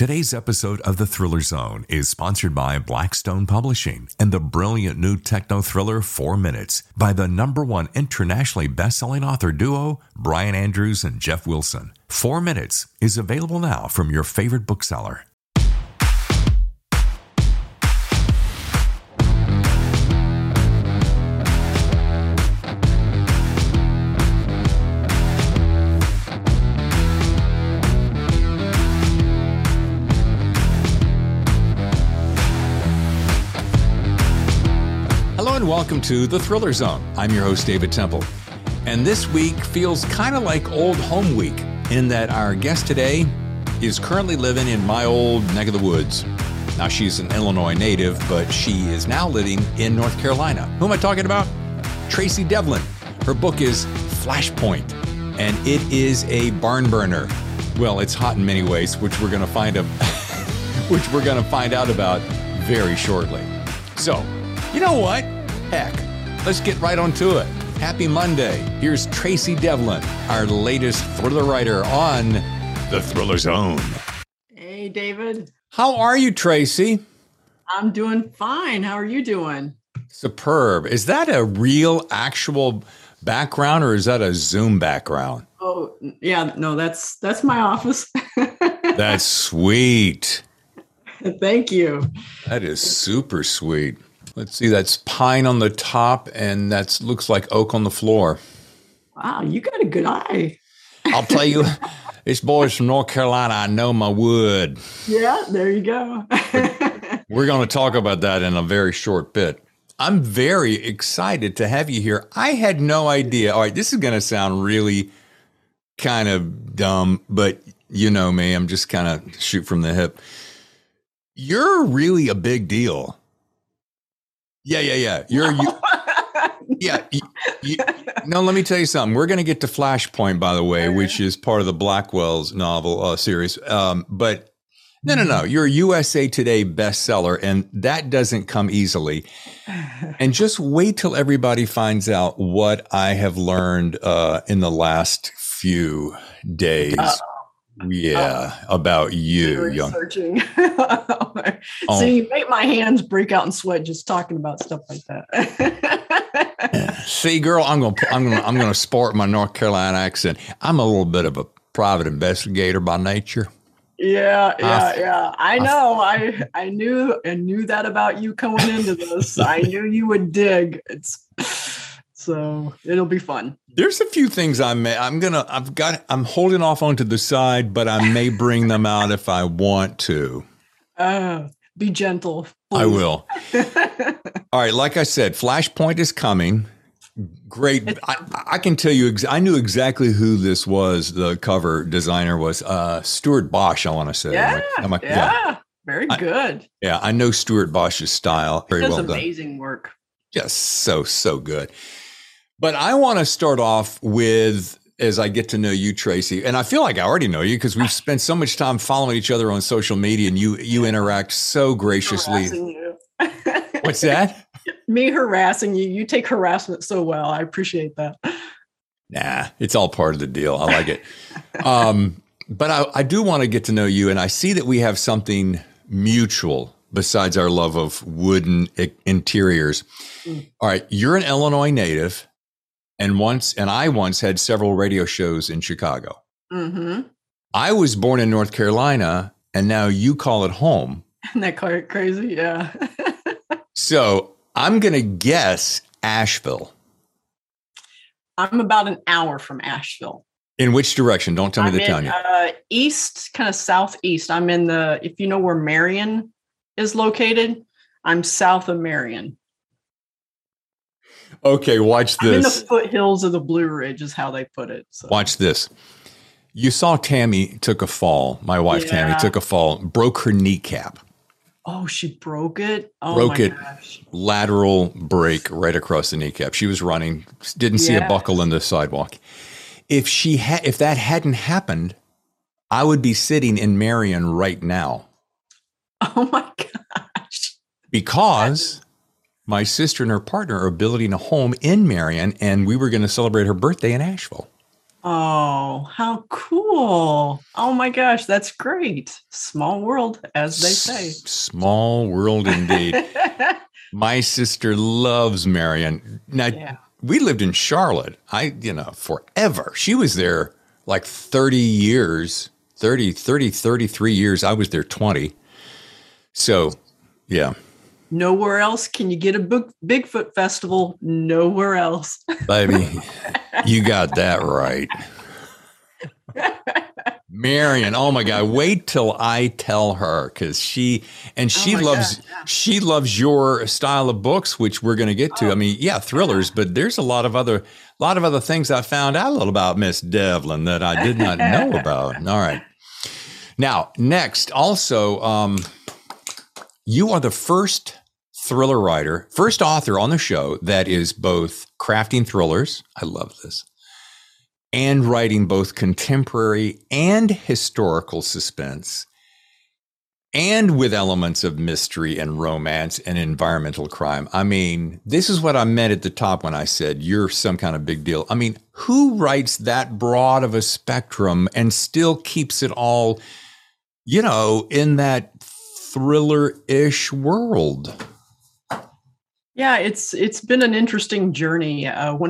Today's episode of The Thriller Zone is sponsored by Blackstone Publishing and the brilliant new techno thriller 4 Minutes by the #1 internationally best-selling author duo Brian Andrews and Jeff Wilson. 4 Minutes is available now from your favorite bookseller. Hello and welcome to The Thriller Zone. I'm your host, David Temple. And this week feels kind of like old home week in that our guest today is currently living in my old neck of the woods. Now, she's an Illinois native, but she is now living in North Carolina. Who am I talking about? Tracy Devlin. Her book is Flashpoint, and it is a barn burner. Well, it's hot in many ways, which we're going to find out about very shortly. So, you know what? Heck, let's get right on to it. Happy Monday. Here's Tracy Devlin, our latest thriller writer on The Thriller Zone. Hey, David. How are you, Tracy? I'm doing fine. How are you doing? Superb. Is that a real, actual background, or is that a Zoom background? Oh, yeah. No, that's my office. That's sweet. Thank you. That is super sweet. Let's see, that's pine on the top, and that looks like oak on the floor. Wow, you got a good eye. I'll tell you, this boy's from North Carolina. I know my wood. Yeah, there you go. We're going to talk about that in a very short bit. I'm very excited to have you here. I had no idea. All right, this is going to sound really kind of dumb, but you know me. I'm just kind of shoot from the hip. You're really a big deal. Yeah. No, let me tell you something. We're going to get to Flashpoint, by the way, which is part of the Blackwell's novel series. But no. You're a USA Today bestseller, and that doesn't come easily. And just wait till everybody finds out what I have learned in the last few days. About you. Researching. So you make my hands break out in sweat just talking about stuff like that. See, girl, I'm gonna sport my North Carolina accent. I'm a little bit of a private investigator by nature. Yeah. I know. I knew that about you coming into this. I knew you would dig. So it'll be fun. There's a few things I'm holding off onto the side, but I may bring them out if I want to. Be gentle, please. I will. All right. Like I said, Flashpoint is coming. Great. I can tell you, I knew exactly who this was. The cover designer was Stuart Bosch, I want to say. Yeah. Very good. I know Stuart Bosch's style. Very well done. Amazing work. Yes. So good. But I want to start off with, as I get to know you, Tracy, and I feel like I already know you because we've spent so much time following each other on social media, and you interact so graciously. You. What's that? Me harassing you. You take harassment so well. I appreciate that. Nah, it's all part of the deal. I like it. But I do want to get to know you, and I see that we have something mutual besides our love of wooden interiors. All right, you're an Illinois native. And I once had several radio shows in Chicago. Mm-hmm. I was born in North Carolina, and now you call it home. Isn't that quite crazy? Yeah. So I'm going to guess Asheville. I'm about an hour from Asheville. In which direction? Don't tell me the town yet. East, kind of southeast. I'm in if you know where Marion is located, I'm south of Marion. Okay, watch this. I'm in the foothills of the Blue Ridge is how they put it. So. Watch this. You saw Tammy took a fall. My wife, Tammy, took a fall, broke her kneecap. Oh, she broke it? Oh, broke it. Gosh. Lateral break right across the kneecap. She was running, didn't see a buckle in the sidewalk. If that hadn't happened, I would be sitting in Marion right now. Oh, my gosh. Because my sister and her partner are building a home in Marion, and we were going to celebrate her birthday in Asheville. Oh, how cool. Oh my gosh, that's great. Small world, as they say. Small world indeed. My sister loves Marion. Now, Yeah. we lived in Charlotte. Forever. She was there like 30 years, 33 years. I was there 20. So, yeah. Nowhere else can you get a Bigfoot festival. Nowhere else. Baby, you got that right. Marion, oh my God, wait till I tell her, because she loves your style of books, which we're going to get to. I mean, yeah, thrillers, but there's a lot of other things I found out a little about Miss Devlin that I did not know about. All right. Now, next, also, you are the first thriller writer, first author on the show that is both crafting thrillers. I love this. And writing both contemporary and historical suspense, and with elements of mystery and romance and environmental crime. I mean, this is what I meant at the top when I said you're some kind of big deal. I mean, who writes that broad of a spectrum and still keeps it all, in that thriller-ish world? Yeah, it's been an interesting journey.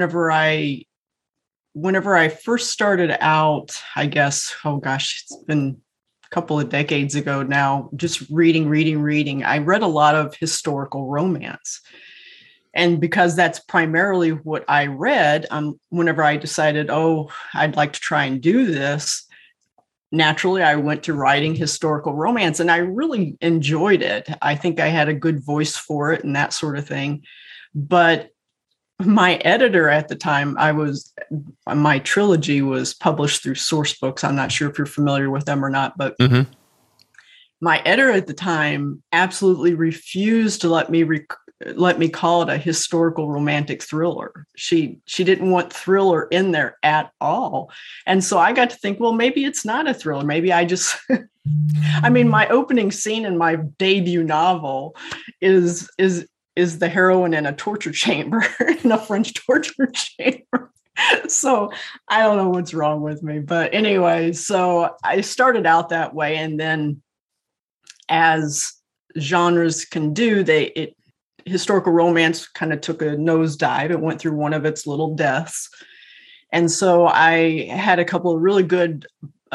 Whenever I first started out, I guess, oh gosh, it's been a couple of decades ago now, just reading. I read a lot of historical romance. And because that's primarily what I read, whenever I decided, I'd like to try and do this, naturally, I went to writing historical romance, and I really enjoyed it. I think I had a good voice for it and that sort of thing. But my editor at the time, my trilogy was published through Source Books. I'm not sure if you're familiar with them or not, but my editor at the time absolutely refused to let me call it a historical romantic thriller. She didn't want thriller in there at all. And so I got to think, well, maybe it's not a thriller. Maybe I just, I mean, my opening scene in my debut novel is the heroine in a torture chamber, in a French torture chamber. So I don't know what's wrong with me. But anyway, so I started out that way. And then as genres can do, historical romance kind of took a nosedive. It went through one of its little deaths. And so I had a couple of really good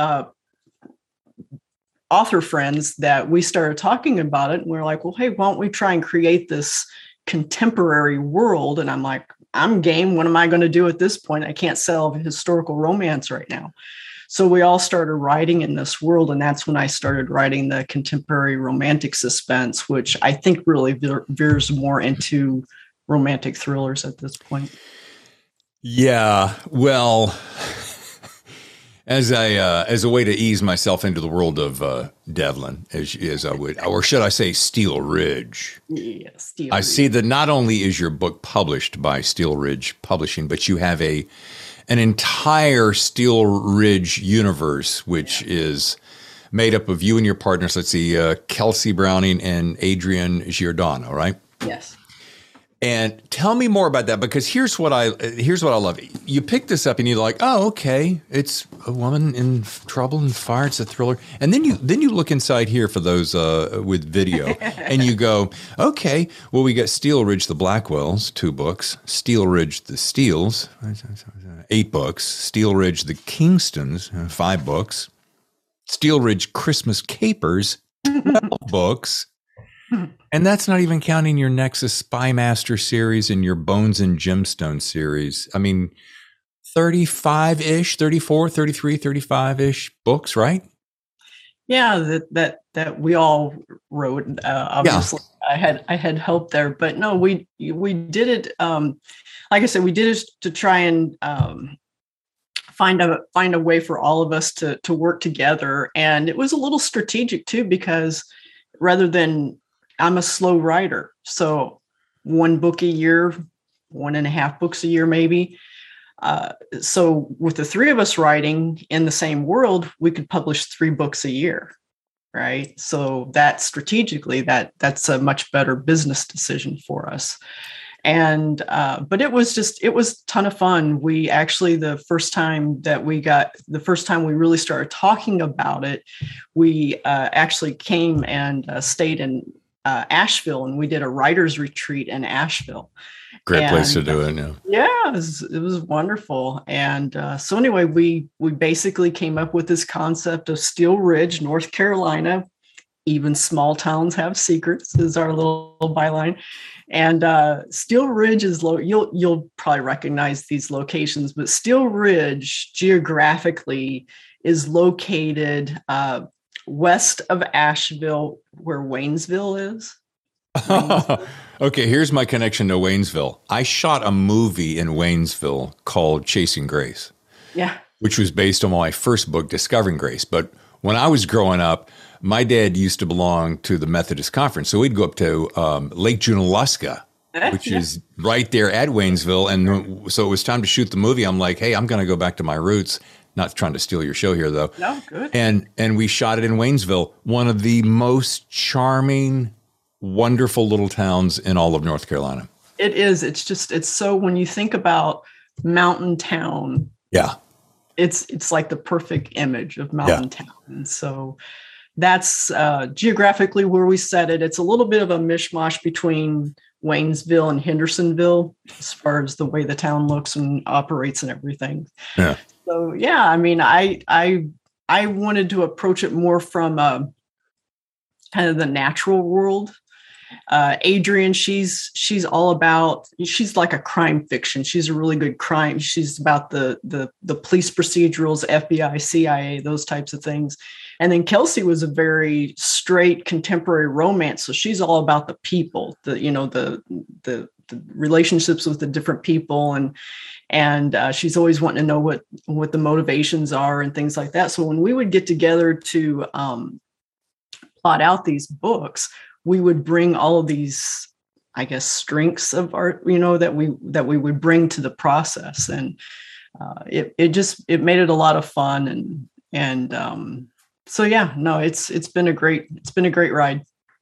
author friends that we started talking about it. And we were like, well, hey, why don't we try and create this contemporary world? And I'm like, I'm game. What am I going to do at this point? I can't sell a historical romance right now. So we all started writing in this world. And that's when I started writing the contemporary romantic suspense, which I think really veers more into romantic thrillers at this point. Yeah, well, as a way to ease myself into the world of Devlin, as I would, or should I say, Steel Ridge? Yeah, Steel Ridge. I see that not only is your book published by Steel Ridge Publishing, but you have an entire Steel Ridge universe, which is made up of you and your partners. Let's see, Kelsey Browning and Adrian Giordano, right? Yes. And tell me more about that, because here's what I love. You pick this up and you're like, oh, okay, it's a woman in trouble and fire. It's a thriller. And then you look inside here for those with video, and you go, okay, well, we got Steel Ridge the Blackwells, 2 books. Steel Ridge the Steels, 8 books. Steel Ridge the Kingstons, 5 books. Steel Ridge Christmas Capers, 12 books. And that's not even counting your Nexus Spymaster series and your Bones and Gemstone series. I mean, 35-ish, 34, 33, 35-ish books, right? Yeah, that we all wrote. Obviously, yeah. I had help there, but no, we did it. Like I said, we did it to try and find a way for all of us to work together. And it was a little strategic too, because rather than, I'm a slow writer, so 1 book a year, 1.5 books a year, maybe. So with the 3 of us writing in the same world, we could publish 3 books a year, right? So that strategically, that's a much better business decision for us. And but it was a ton of fun. We actually, the first time we really started talking about it, we actually came and stayed in Asheville, and we did a writer's retreat in Asheville. Great place to do it. Yeah, it was wonderful. And so anyway, we basically came up with this concept of Steel Ridge, North Carolina. Even small towns have secrets is our little byline. And Steel Ridge is low. You'll probably recognize these locations, but Steel Ridge geographically is located west of Asheville, where Waynesville is. Okay, here's my connection to Waynesville. I shot a movie in Waynesville called Chasing Grace. Yeah. Which was based on my first book, Discovering Grace. But when I was growing up, my dad used to belong to the Methodist Conference. So we'd go up to Lake Junaluska, which is right there at Waynesville. And so it was time to shoot the movie. I'm like, hey, I'm going to go back to my roots. Not trying to steal your show here, though. No, good. And we shot it in Waynesville, one of the most charming, wonderful little towns in all of North Carolina. It is. It's so, when you think about mountain town. Yeah. It's like the perfect image of mountain town. And so that's geographically where we set it. It's a little bit of a mishmash between Waynesville and Hendersonville as far as the way the town looks and operates and everything. Yeah. So yeah, I mean, I wanted to approach it more from kind of the natural world. Adrienne, she's all about, she's like a crime fiction. She's a really good crime. She's about the police procedurals, FBI, CIA, those types of things. And then Kelsey was a very straight contemporary romance. So she's all about the people, the relationships with the different people, and she's always wanting to know what the motivations are and things like that. So when we would get together to plot out these books, we would bring all of these, I guess, strengths of art, that we would bring to the process, and it made it a lot of fun, and so yeah, no, it's been a great ride.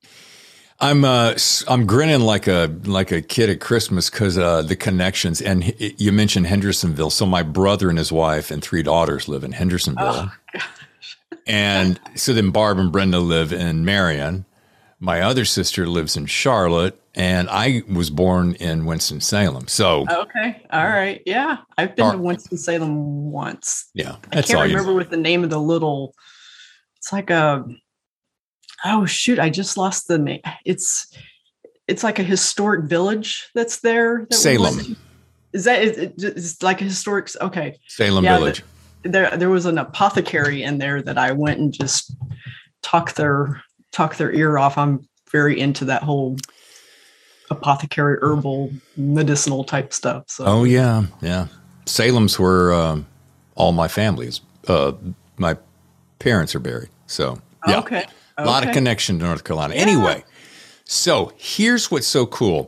I'm grinning like a kid at Christmas because the connections, and you mentioned Hendersonville. So my brother and his wife and 3 daughters live in Hendersonville, oh, gosh. And so then Barb and Brenda live in Marion. My other sister lives in Charlotte, and I was born in Winston-Salem. So okay, all right, yeah, I've been to Winston-Salem once. Yeah, I can't remember what the name of the little. It's like oh shoot, I just lost the name. It's like a historic village that's there. Salem. It's like a historic. Okay, Salem Village. There was an apothecary in there that I went and just talked their ear off. I'm very into that whole apothecary, herbal, medicinal type stuff. So. Oh yeah. Salem's where all my family's. My parents are buried. So yeah, okay. A lot of connection to North Carolina. Yeah. Anyway, so here's what's so cool.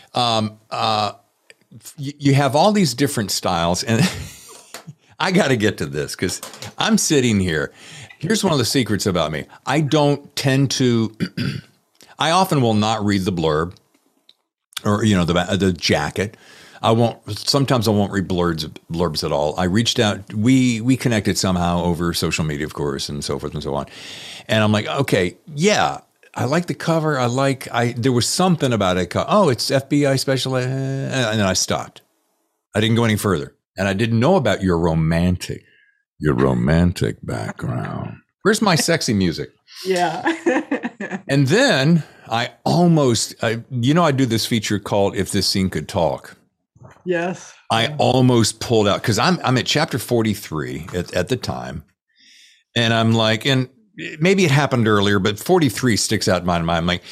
You have all these different styles, and I got to get to this because I'm sitting here. Here's one of the secrets about me. I don't tend to, I often will not read the blurb or, the jacket. Sometimes I won't read blurbs at all. I reached out, we connected somehow over social media, of course, and so forth and so on. And I'm like, okay, yeah, I like the cover. There was something about it. Oh, it's FBI special. And then I stopped. I didn't go any further. And I didn't know about your romantic background. Where's my sexy music? Yeah. And then I do this feature called If This Scene Could Talk. Yes. I almost pulled out because I'm at chapter 43 at the time. And I'm like, and maybe it happened earlier, but 43 sticks out in my mind. I'm like,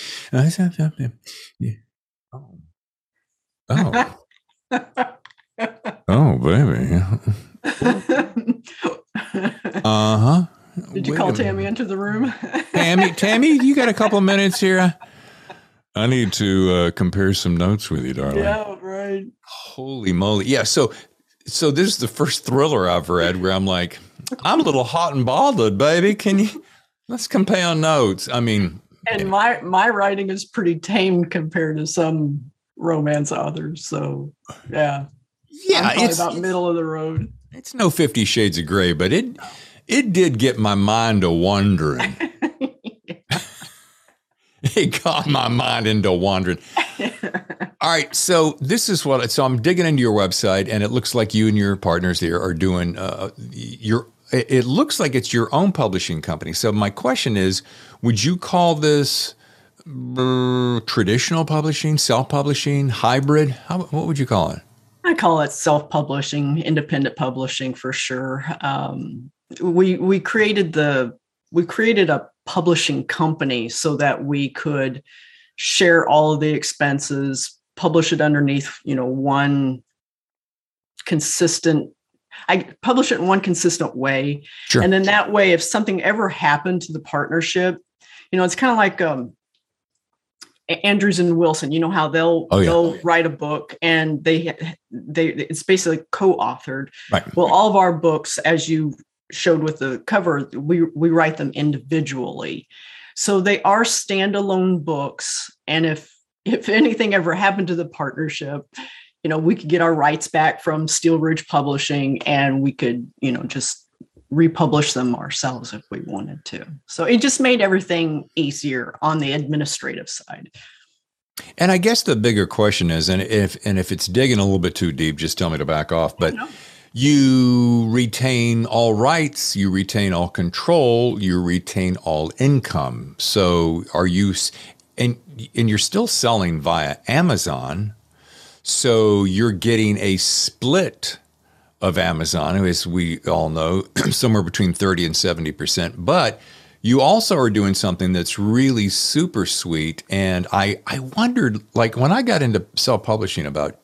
oh, baby. Uh-huh. Did you call Tammy into the room? Tammy, you got a couple of minutes here? I need to compare some notes with you, darling. Yeah, right. Holy moly. Yeah, so this is the first thriller I've read where I'm like, I'm a little hot and bothered, baby. Let's compare notes. I mean. And my writing is pretty tame compared to some romance authors. So yeah. Yeah, I'm probably about middle of the road. It's no 50 Shades of Grey, but it did get my mind a wandering. It got my mind into wandering. All right, so this is so I'm digging into your website, and it looks like you and your partners there are doing it looks like it's your own publishing company. So my question is, would you call this traditional publishing, self-publishing, hybrid? What would you call it? I call it self-publishing, independent publishing for sure. We created a publishing company so that we could share all of the expenses, publish it underneath, one consistent. I publish it in one consistent way, sure. And then that way, if something ever happened to the partnership, it's kind of like Andrews and Wilson, how they'll write a book and they it's basically co-authored. Right. Well, all of our books, as you showed with the cover, we write them individually. So they are standalone books. And if anything ever happened to the partnership, we could get our rights back from Steel Ridge Publishing and we could, just republish them ourselves if we wanted to. So it just made everything easier on the administrative side. And I guess the bigger question is, and if it's digging a little bit too deep, just tell me to back off, but you retain all rights, you retain all control, you retain all income. So are you, and you're still selling via Amazon, so you're getting a split of Amazon, as we all know, somewhere between 30 and 70%. But you also are doing something that's really super sweet. And I wondered, like when I got into self-publishing about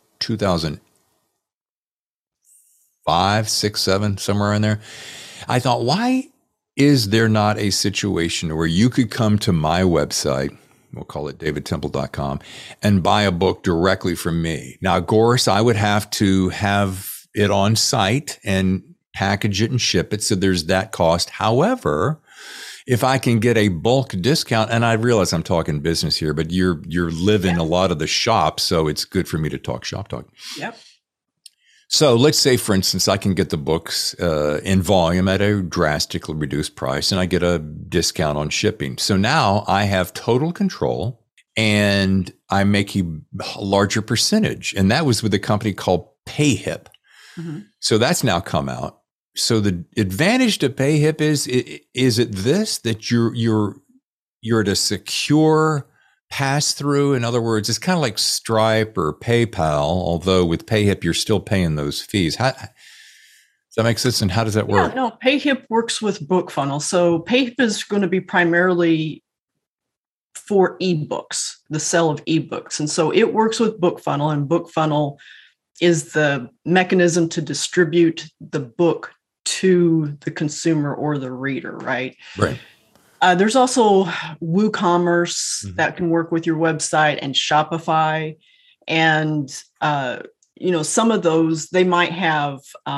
2005, 6, 7, somewhere in there, I thought, why is there not a situation where you could come to my website, we'll call it davidtemple.com, and buy a book directly from me? Now, of course, I would have to have it on site and package it and ship it. So there's that cost. However, if I can get a bulk discount, and I realize I'm talking business here, but you're living a lot of the shop. So it's good for me to talk shop talk. Yep. So let's say, for instance, I can get the books in volume at a drastically reduced price and I get a discount on shipping. So now I have total control and I make a larger percentage. And that was with a company called PayHip. Mm-hmm. So that's now come out. So the advantage to PayHip is it this, that you're at a secure pass through? In other words, it's kind of like Stripe or PayPal, although with PayHip, you're still paying those fees. Does that make sense? And how does that work? Yeah, no, PayHip works with BookFunnel. So PayHip is going to be primarily for ebooks, the sale of ebooks. And so it works with BookFunnel, and BookFunnel is the mechanism to distribute the book to the consumer or the reader, right? Right. There's also WooCommerce that can work with your website, and Shopify. And, some of those, they might have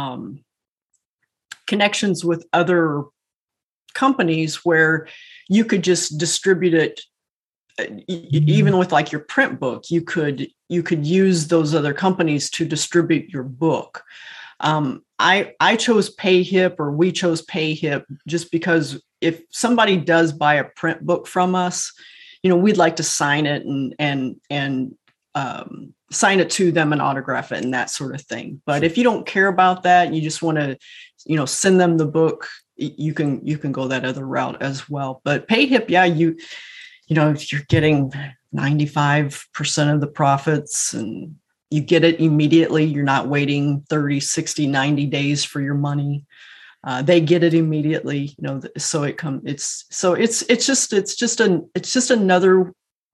connections with other companies where you could just distribute it. Even with like your print book, you could use those other companies to distribute your book. I chose PayHip, or we chose PayHip, just because if somebody does buy a print book from us, we'd like to sign it and sign it to them and autograph it and that sort of thing. But if you don't care about that, you just want to, send them the book, you can go that other route as well. But PayHip, you're getting 95% of the profits and you get it immediately. You're not waiting 30, 60, 90 days for your money. They get it immediately, so it's just another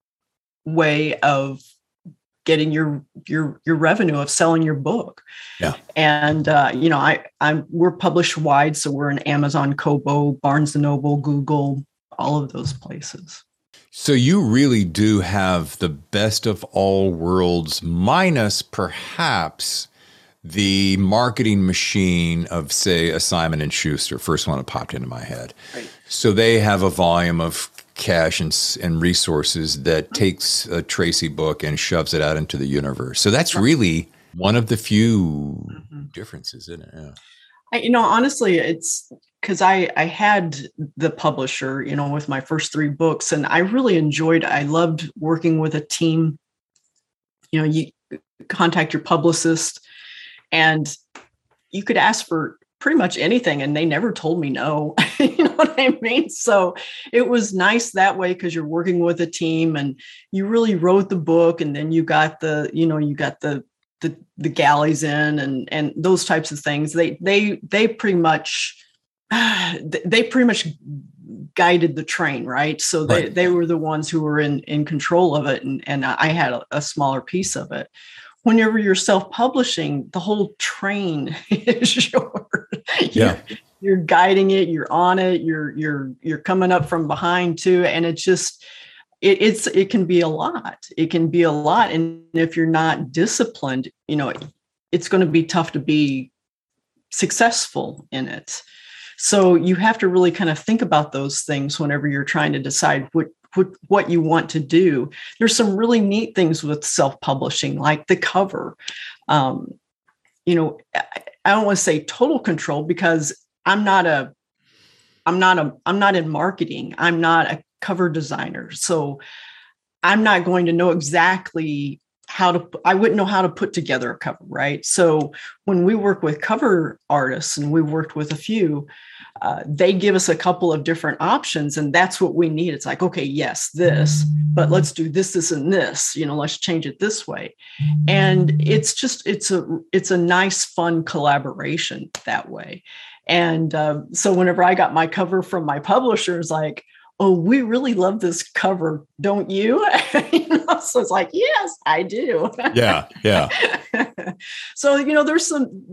way of getting your revenue of selling your book. Yeah. And, we're published wide. So we're in Amazon, Kobo, Barnes & Noble, Google, all of those places. So you really do have the best of all worlds, minus perhaps the marketing machine of, say, a Simon & Schuster, first one that popped into my head. Right. So they have a volume of cash and resources that takes a Tracy book and shoves it out into the universe. So that's really one of the few differences, isn't it? Yeah. Honestly, it's because I had the publisher, with my first 3 books, and I really I loved working with a team. You contact your publicist and you could ask for pretty much anything and they never told me no. You know what I mean? So it was nice that way because you're working with a team and you really wrote the book, and then you got the galleys in and those types of things. They pretty much guided the train, right? So they were the ones who were in control of it, and I had a smaller piece of it. Whenever you're self-publishing, the whole train is yours. Yeah. You're guiding it, you're on it, you're coming up from behind too. And it just, it can be a lot. It can be a lot. And if you're not disciplined, it's going to be tough to be successful in it. So you have to really kind of think about those things whenever you're trying to decide what you want to do. There's some really neat things with self-publishing, like the cover. I don't want to say total control because I'm not in marketing. I'm not a cover designer. So I'm not going to know exactly I wouldn't know how to put together a cover, right? So when we work with cover artists, and we worked with a few, they give us a couple of different options, and that's what we need. It's like, okay, yes, this, but let's do this, and this, let's change it this way. And it's a nice, fun collaboration that way. And so whenever I got my cover from my publisher, it's like, oh, we really love this cover, don't you? So it's like, yes, I do. Yeah. So, there's some,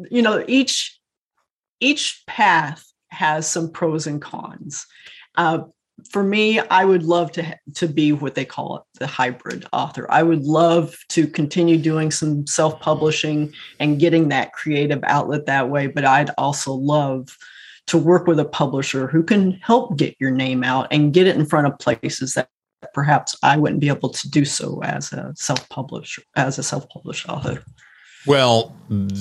each path has some pros and cons. For me, I would love to be what they call it, the hybrid author. I would love to continue doing some self-publishing and getting that creative outlet that way. But I'd also love to work with a publisher who can help get your name out and get it in front of places that perhaps I wouldn't be able to do so as a self-published author. Well,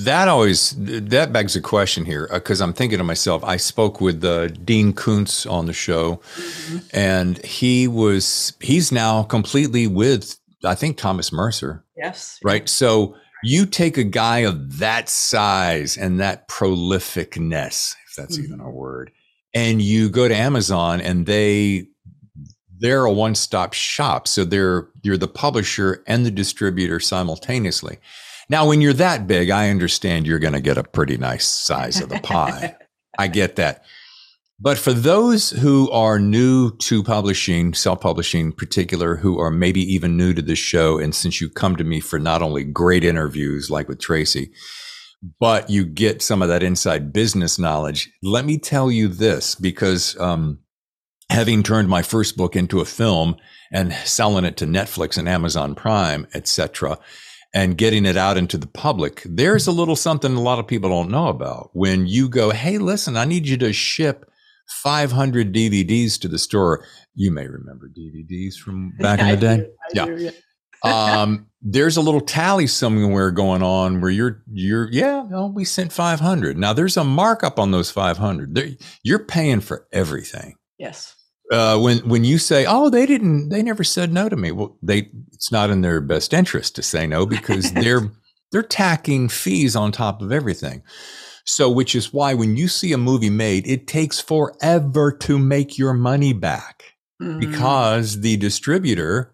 that begs a question here, because I'm thinking to myself, I spoke with Dean Koontz on the show, and he's now completely with, I think, Thomas Mercer. Yes. Right. So you take a guy of that size and that prolificness, if that's even a word, and you go to Amazon, and they're a one-stop shop. So you're the publisher and the distributor simultaneously. Now, when you're that big, I understand you're going to get a pretty nice size of the pie. I get that. But for those who are new to publishing, self-publishing in particular, who are maybe even new to this show, and since you come to me for not only great interviews like with Tracy, but you get some of that inside business knowledge, let me tell you this, because having turned my first book into a film and selling it to Netflix and Amazon Prime, etc., and getting it out into the public, there's a little something a lot of people don't know about. When you go, hey, listen, I need you to ship 500 DVDs to the store. You may remember DVDs from back in the day. I do. There's a little tally somewhere going on where we sent 500. Now there's a markup on those 500. You're paying for everything. Yes. When you say, oh, they never said no to me. Well, it's not in their best interest to say no, because they're tacking fees on top of everything. So, which is why when you see a movie made, it takes forever to make your money back, because the distributor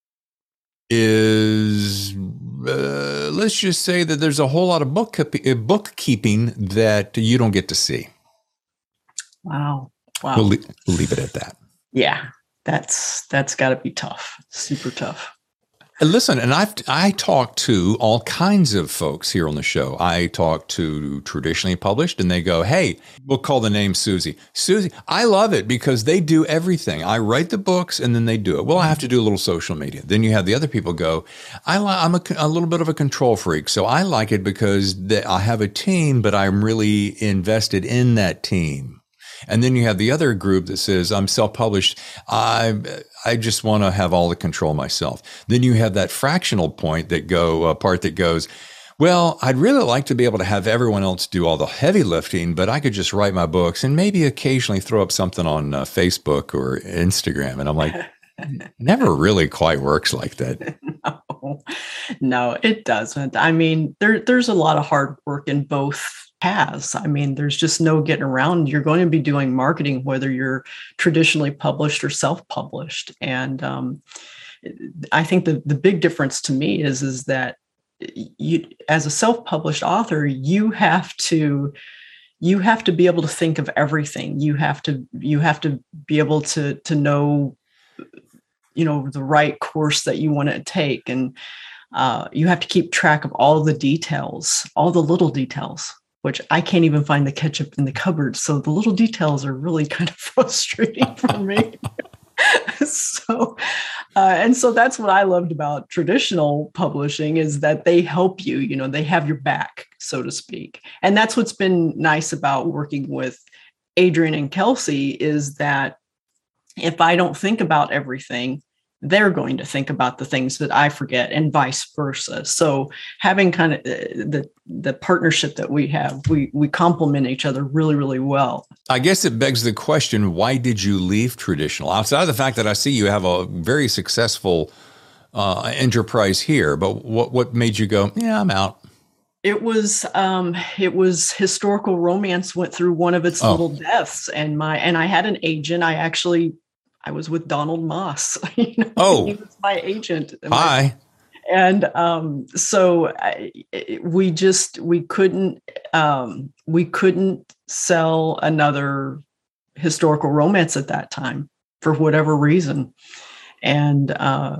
is, let's just say that there's a whole lot of bookkeeping that you don't get to see. Wow. We'll leave it at that. Yeah, that's got to be tough. Super tough. And listen, and I talk to all kinds of folks here on the show. I talk to traditionally published, and they go, hey, we'll call the name Susie. Susie, I love it because they do everything. I write the books and then they do it. Well, I have to do a little social media. Then you have the other people go, I'm a little bit of a control freak. So I like it because I have a team, but I'm really invested in that team. And then you have the other group that says, I'm self-published. I just want to have all the control myself. Then you have that fractional part that goes, well, I'd really like to be able to have everyone else do all the heavy lifting, but I could just write my books and maybe occasionally throw up something on Facebook or Instagram. And I'm like, never really quite works like that. No, it doesn't. I mean, there's a lot of hard work in both paths. I mean, there's just no getting around. You're going to be doing marketing, whether you're traditionally published or self-published. And I think the big difference to me is that you, as a self-published author, you have to be able to think of everything. You have to be able to know, the right course that you want to take. And you have to keep track of all the details, all the little details, which I can't even find the ketchup in the cupboard. So the little details are really kind of frustrating for me. So that's what I loved about traditional publishing, is that they help you, they have your back, so to speak. And that's what's been nice about working with Adrian and Kelsey, is that if I don't think about everything, they're going to think about the things that I forget, and vice versa. So having kind of the partnership that we have, we complement each other really, really well. I guess it begs the question, why did you leave traditional? Outside of the fact that I see you have a very successful enterprise here, but what made you go, yeah, I'm out? It was historical romance went through one of its little deaths, and I had an agent. I was with Donald Moss. He was my agent. Hi. And so we couldn't sell another historical romance at that time for whatever reason. And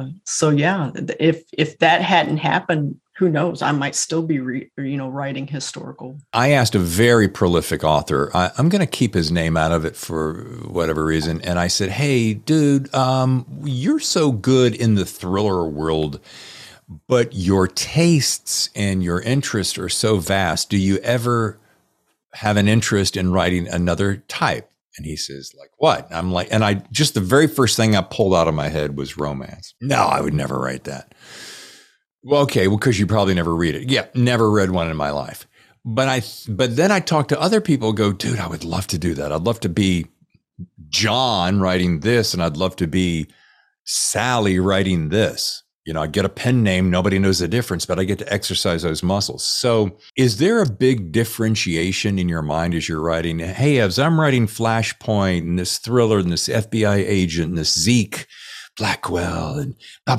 if that hadn't happened, who knows? I might still be, writing historical. I asked a very prolific author. I'm going to keep his name out of it for whatever reason. And I said, hey, dude, you're so good in the thriller world, but your tastes and your interests are so vast. Do you ever have an interest in writing another type? And he says, like what? I'm like, and just the very first thing I pulled out of my head was romance. No, I would never write that. Well, okay, because you probably never read it. Yeah, never read one in my life. But then I talk to other people, go, dude, I would love to do that. I'd love to be John writing this, and I'd love to be Sally writing this. I get a pen name, nobody knows the difference, but I get to exercise those muscles. So is there a big differentiation in your mind as you're writing, hey, as I'm writing Flashpoint and this thriller and this FBI agent and this Zeke Blackwell and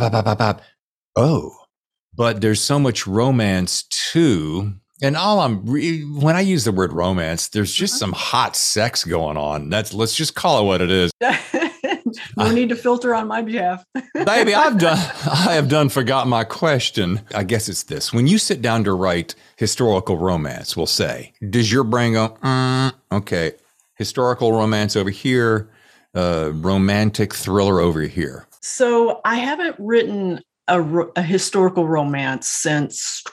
but there's so much romance too. And when I use the word romance, there's just some hot sex going on. Let's just call it what it is. No need to filter on my behalf. Baby, I have forgot my question. I guess it's this. When you sit down to write historical romance, we'll say, does your brain go, okay, historical romance over here, romantic thriller over here? So I haven't written a historical romance since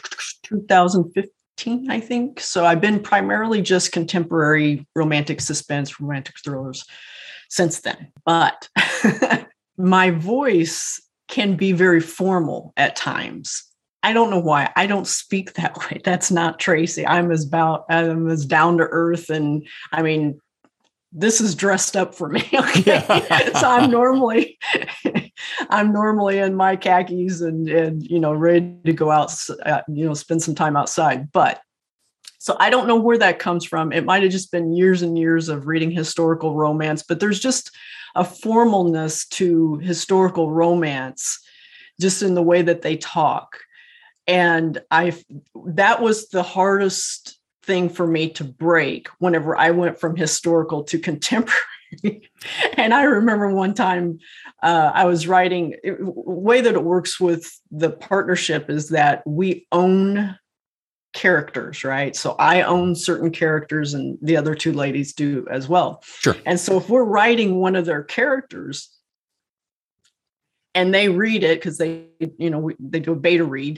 2015, I think. So I've been primarily just contemporary romantic suspense, romantic thrillers since then. But my voice can be very formal at times. I don't know why. I don't speak that way. That's not Tracy. I'm as down to earth. And I mean, this is dressed up for me. Okay. So I'm normally in my khakis and ready to go out, spend some time outside. But so I don't know where that comes from. It might have just been years and years of reading historical romance, but there's just a formalness to historical romance just in the way that they talk. And that was the hardest thing for me to break whenever I went from historical to contemporary. And I remember one time I was writing, way that it works with the partnership is that we own characters, right? So I own certain characters and the other two ladies do as well. Sure. And so if we're writing one of their characters and they read it, because they do a beta read,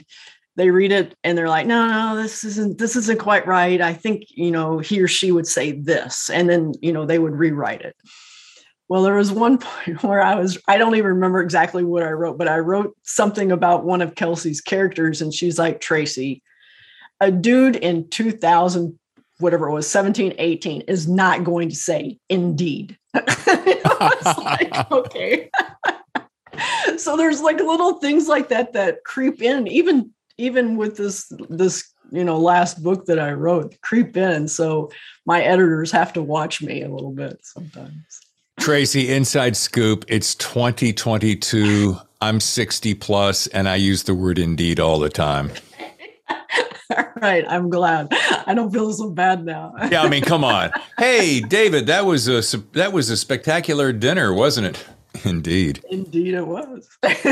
they read it and they're like, no, this isn't quite right. I think, he or she would say this, and then, they would rewrite it. Well, there was one point where I don't even remember exactly what I wrote, but I wrote something about one of Kelsey's characters. And she's like, Tracy, a dude in 2000, whatever it was, 17, 18 is not going to say indeed. I was like, okay. So there's like little things like that creep in, even with this, last book that I wrote, creep in. So my editors have to watch me a little bit sometimes. Tracy, inside scoop, it's 2022. I'm 60 plus, and I use the word indeed all the time. All right. I'm glad. I don't feel so bad now. Yeah, I mean, come on. Hey, David, that was a spectacular dinner, wasn't it? Indeed. Indeed it was.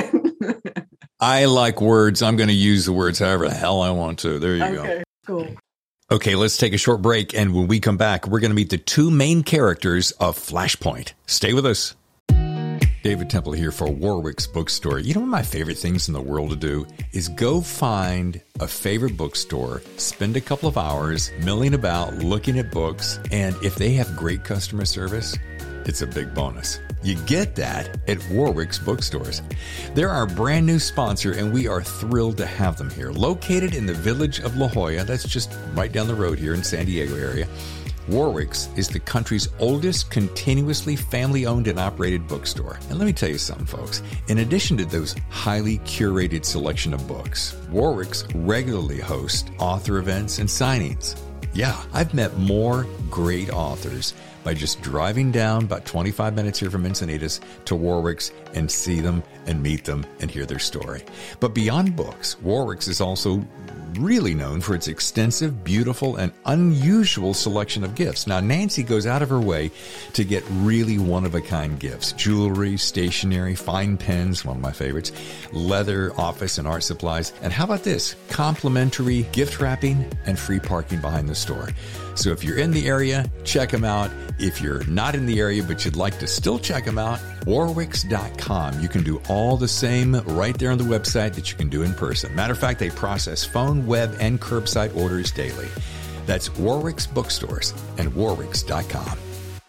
I like words. I'm going to use the words however the hell I want to. There you go. Okay, cool. Okay, let's take a short break, and when we come back, we're going to meet the two main characters of Flashpoint. Stay with us. David Temple here for Warwick's Bookstore. You know, one of my favorite things in the world to do is go find a favorite bookstore, spend a couple of hours milling about, looking at books, and if they have great customer service, it's a big bonus. You get that at Warwick's Bookstores. They're our brand new sponsor, and we are thrilled to have them here. Located in the village of La Jolla, that's just right down the road here in San Diego area, Warwick's is the country's oldest continuously family-owned and operated bookstore. And let me tell you something, folks. In addition to those highly curated selection of books, Warwick's regularly hosts author events and signings. Yeah, I've met more great authors by just driving down about 25 minutes here from Encinitas to Warwick's and see them and meet them and hear their story. But beyond books, Warwick's is also really known for its extensive, beautiful, and unusual selection of gifts. Now, Nancy goes out of her way to get really one-of-a-kind gifts. Jewelry, stationery, fine pens, one of my favorites, leather, office, and art supplies. And how about this? Complimentary gift wrapping and free parking behind the store. So if you're in the area, check them out. If you're not in the area but you'd like to still check them out, warwicks.com. You can do all the same right there on the website that you can do in person. Matter of fact, they process phone, web, and curbside orders daily. That's Warwick's Bookstores and warwicks.com.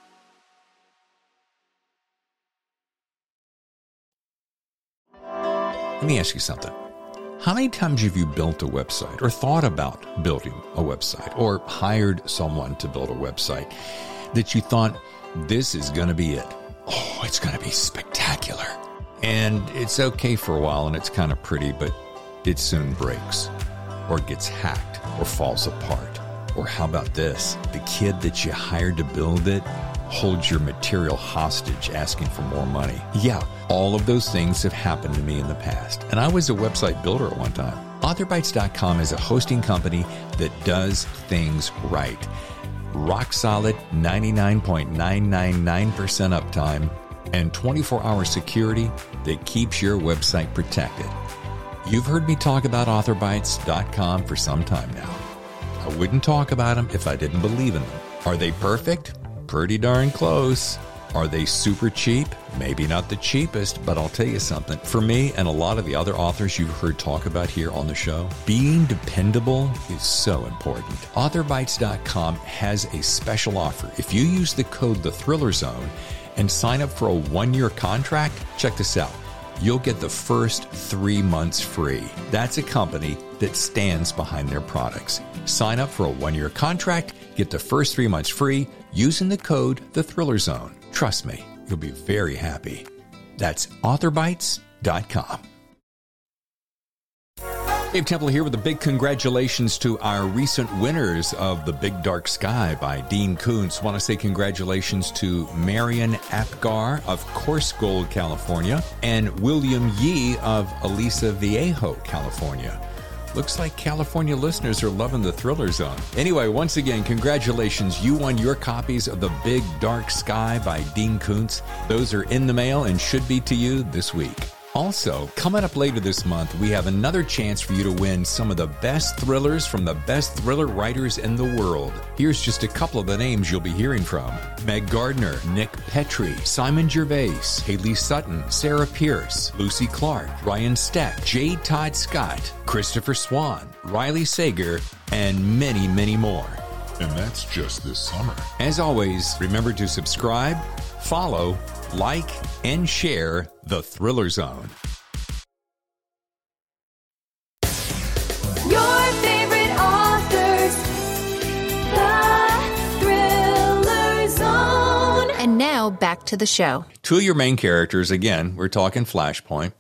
Let me ask you something. How many times have you built a website or thought about building a website or hired someone to build a website that you thought, this is going to be it? Oh, it's going to be spectacular. And it's okay for a while and it's kind of pretty, but it soon breaks or gets hacked or falls apart. Or how about this? The kid that you hired to build it holds your material hostage asking for more money. Yeah, all of those things have happened to me in the past. And I was a website builder at one time. AuthorBytes.com is a hosting company that does things right. Rock solid 99.999% uptime and 24-hour security that keeps your website protected. You've heard me talk about AuthorBytes.com for some time now. I wouldn't talk about them if I didn't believe in them. Are they perfect? Pretty darn close. Are they super cheap? Maybe not the cheapest, but I'll tell you something. For me and a lot of the other authors you've heard talk about here on the show, being dependable is so important. AuthorBytes.com has a special offer. If you use the code The Thriller Zone and sign up for a 1-year contract, check this out. You'll get the first 3 months free. That's a company that stands behind their products. Sign up for a 1-year contract, get the first 3 months free using the code The Thriller Zone. Trust me, you'll be very happy. That's AuthorBytes.com. Dave Temple here with a big congratulations to our recent winners of The Big Dark Sky by Dean Koontz. Want to say congratulations to Marion Apgar of Coarse Gold, California, and William Yee of Aliso Viejo, California. Looks like California listeners are loving the Thriller Zone. Anyway, once again, congratulations. You won your copies of The Big Dark Sky by Dean Koontz. Those are in the mail and should be to you this week. Also, coming up later this month, we have another chance for you to win some of the best thrillers from the best thriller writers in the world. Here's just a couple of the names you'll be hearing from: Meg Gardner, Nick Petrie, Simon Gervais, Haley Sutton, Sarah Pierce, Lucy Clark, Ryan Steck, J. Todd Scott, Christopher Swan, Riley Sager, and many, many more. And that's just this summer. As always, remember to subscribe, follow, like, and share The Thriller Zone. Your favorite authors, The Thriller Zone. And now back to the show. Two of your main characters, again, we're talking Flashpoint.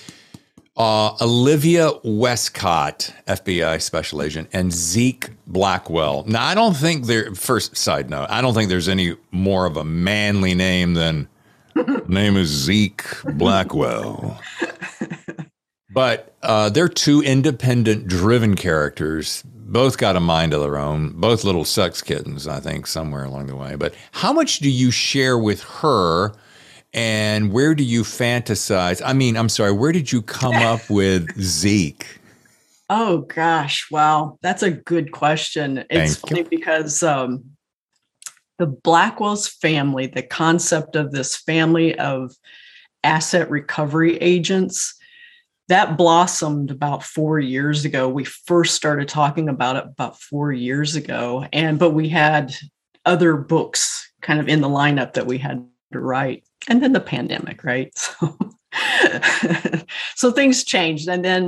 Olivia Westcott, FBI special agent, and Zeke Blackwell. Now, I don't think first side note, I don't think there's any more of a manly name than name is Zeke Blackwell. But they're two independent, driven characters. Both got a mind of their own. Both little sex kittens, I think, somewhere along the way. But how much do you share with her? And where do you fantasize? Where did you come up with Zeke? Oh, gosh. Wow. That's a good question. It's funny because the Blackwell's family, the concept of this family of asset recovery agents, that blossomed about 4 years ago. We first started talking about it about 4 years ago. But we had other books kind of in the lineup that we had to write. And then the pandemic, right? So things changed.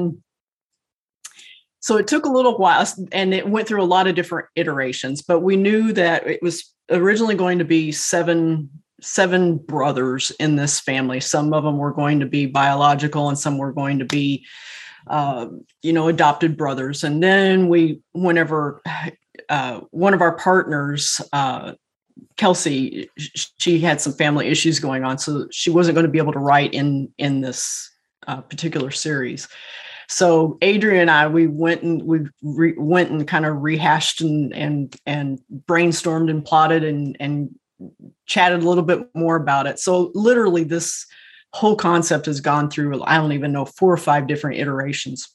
So it took a little while, and it went through a lot of different iterations, but we knew that it was originally going to be seven brothers in this family. Some of them were going to be biological and some were going to be, adopted brothers. And then whenever one of our partners, Kelsey, she had some family issues going on, so she wasn't going to be able to write in this particular series. So Adrian and I, we went and kind of rehashed and brainstormed and plotted and chatted a little bit more about it. So literally, this whole concept has gone through, I don't even know, 4 or 5 different iterations.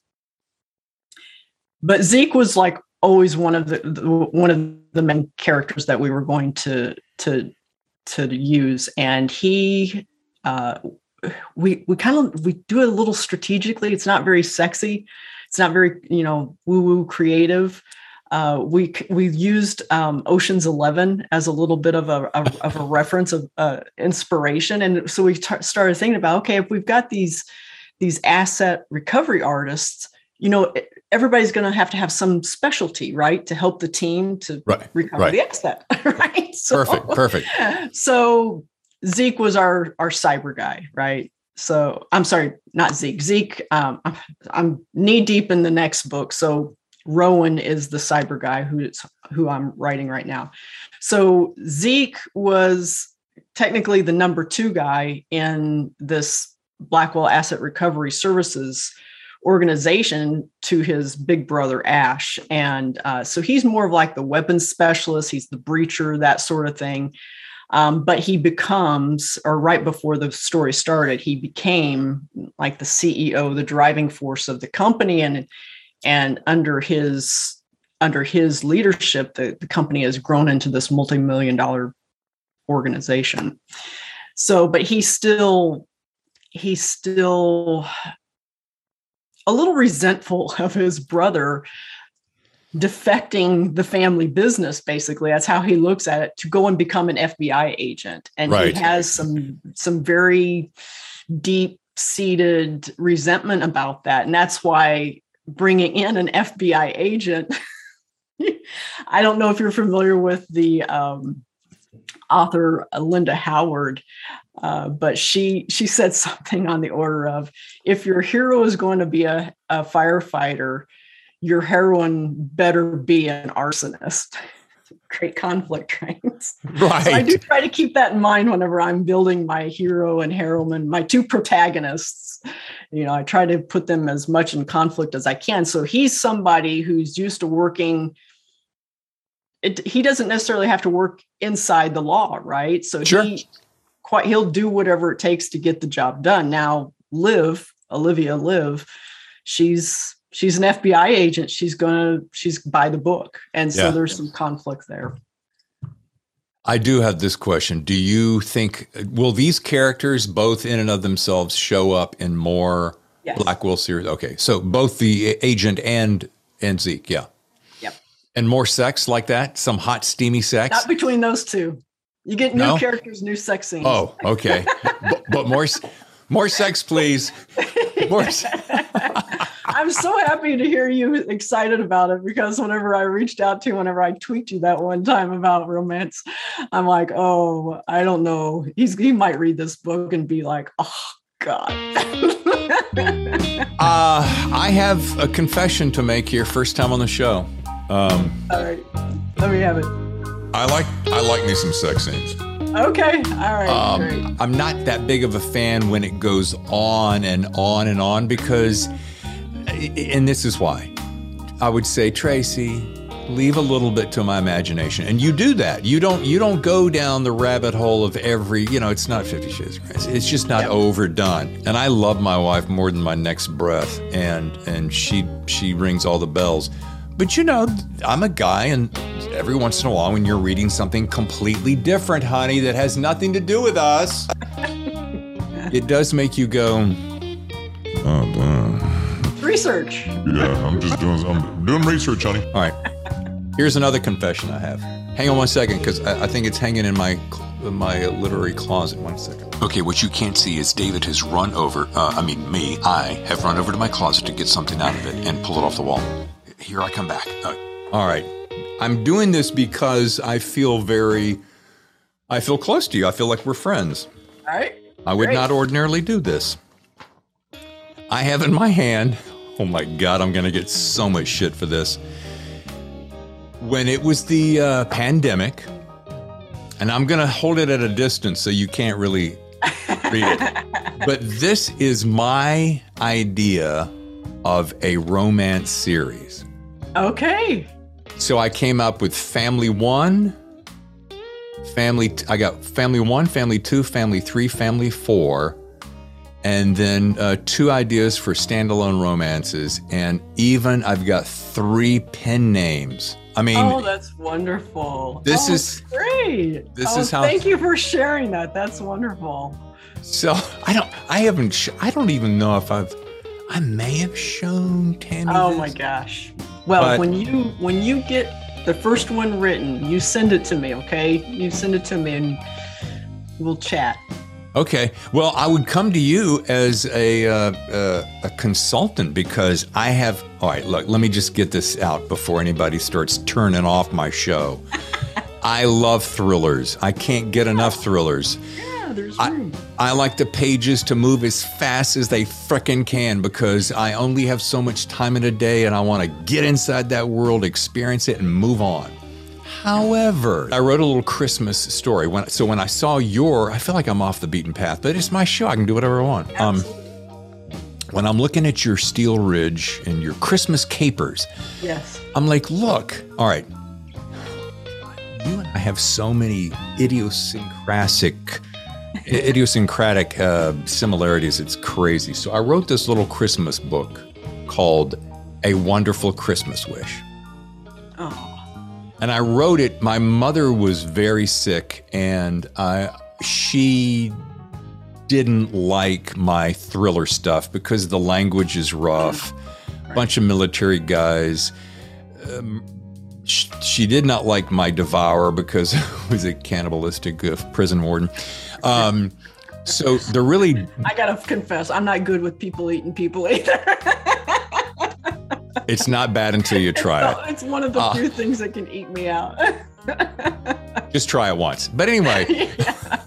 But Zeke was like always one of the main characters that we were going to use, and he we do it a little strategically. It's not very sexy. It's not very woo-woo creative. We used Ocean's 11 as a little bit of a reference of inspiration, and so we started thinking about, okay, if we've got these asset recovery artists, everybody's going to have some specialty, right, to help the team to recover the asset, right? So, Perfect. So Zeke was our cyber guy, right? So I'm sorry, not Zeke. Zeke, I'm knee deep in the next book. So Rowan is the cyber guy who I'm writing right now. So Zeke was technically the number 2 guy in this Blackwell Asset Recovery Services organization to his big brother Ash. And so he's more of like the weapons specialist. He's the breacher, that sort of thing. But he becomes, or right before the story started, he became like the CEO, the driving force of the company. And under his leadership, the company has grown into this multi-million-dollar organization. So, but he's still a little resentful of his brother defecting the family business. Basically, that's how he looks at it, to go and become an FBI agent. And he has some very deep-seated resentment about that. And that's why bringing in an FBI agent, I don't know if you're familiar with the author Linda Howard, but she said something on the order of, if your hero is going to be a firefighter, your heroine better be an arsonist. Great conflict, right? Right. So I do try to keep that in mind whenever I'm building my hero and heroine, my 2 protagonists. I try to put them as much in conflict as I can. So he's somebody who's used to working. He doesn't necessarily have to work inside the law, right? So sure. he'll do whatever it takes to get the job done. Now, Olivia Liv, she's an FBI agent. She's by the book. And so there's some conflict there. I do have this question. Do you think, will these characters both in and of themselves show up in more Blackwell series? Okay. So both the agent and Zeke. Yeah. Yep. And more sex like that? Some hot, steamy sex? Not between those two. You get new characters, new sex scenes. Oh, okay. but more sex, please. More I'm so happy to hear you excited about it, because whenever I tweaked you that one time about romance, I'm like, oh, I don't know. He might read this book and be like, oh, God. I have a confession to make here. First time on the show. All right. Let me have it. I like me some sex scenes. Okay. All right. Great. I'm not that big of a fan when it goes on and on and on, because, and this is why, I would say, Tracy, leave a little bit to my imagination. And you do that. You don't go down the rabbit hole of every, it's not 50 Shades of Grey. It's just not overdone. And I love my wife more than my next breath. And she rings all the bells. But I'm a guy, and every once in a while when you're reading something completely different, honey, that has nothing to do with us, it does make you go, oh, damn. Research. Yeah, I'm doing research, honey. All right. Here's another confession I have. Hang on one second, because I think it's hanging in my literary closet. 1 second. Okay, what you can't see is David has run over, I have run over to my closet to get something out of it and pull it off the wall. Here I come back. All right. I'm doing this because I feel close to you. I feel like we're friends. All right. I would not ordinarily do this. I have in my hand, oh my God, I'm going to get so much shit for this. When it was the pandemic, and I'm going to hold it at a distance so you can't really read it. But this is my idea of a romance series. Okay. So I came up with Family 1, I got Family 1, Family 2, Family 3, Family 4, and then 2 ideas for standalone romances. And even I've got 3 pen names. That's wonderful. This is great. Thank you for sharing that. That's wonderful. So I don't even know if I may have shown Tammy. Oh this. My gosh. Well, when you get the first one written, you send it to me, okay? You send it to me and we'll chat. Okay. Well, I would come to you as a consultant, because I have. All right. Look, let me just get this out before anybody starts turning off my show. I love thrillers. I can't get enough thrillers. Yeah, there's room. I like the pages to move as fast as they frickin' can, because I only have so much time in a day, and I want to get inside that world, experience it, and move on. However, I wrote a little Christmas story. When I saw I feel like I'm off the beaten path, but it's my show. I can do whatever I want. When I'm looking at your Steel Ridge and your Christmas capers, yes, I'm like, look, all right, you and I have so many idiosyncratic similarities. It's crazy. So I wrote this little Christmas book called A Wonderful Christmas Wish. Oh. And I wrote it. My mother was very sick, and she didn't like my thriller stuff because the language is rough. Right. Bunch of military guys. She did not like my Devourer because it was a cannibalistic prison warden. So they're really... I gotta confess, I'm not good with people eating people either. It's not bad until you try it. It's one of the few things that can eat me out. Just try it once. But anyway. Yeah.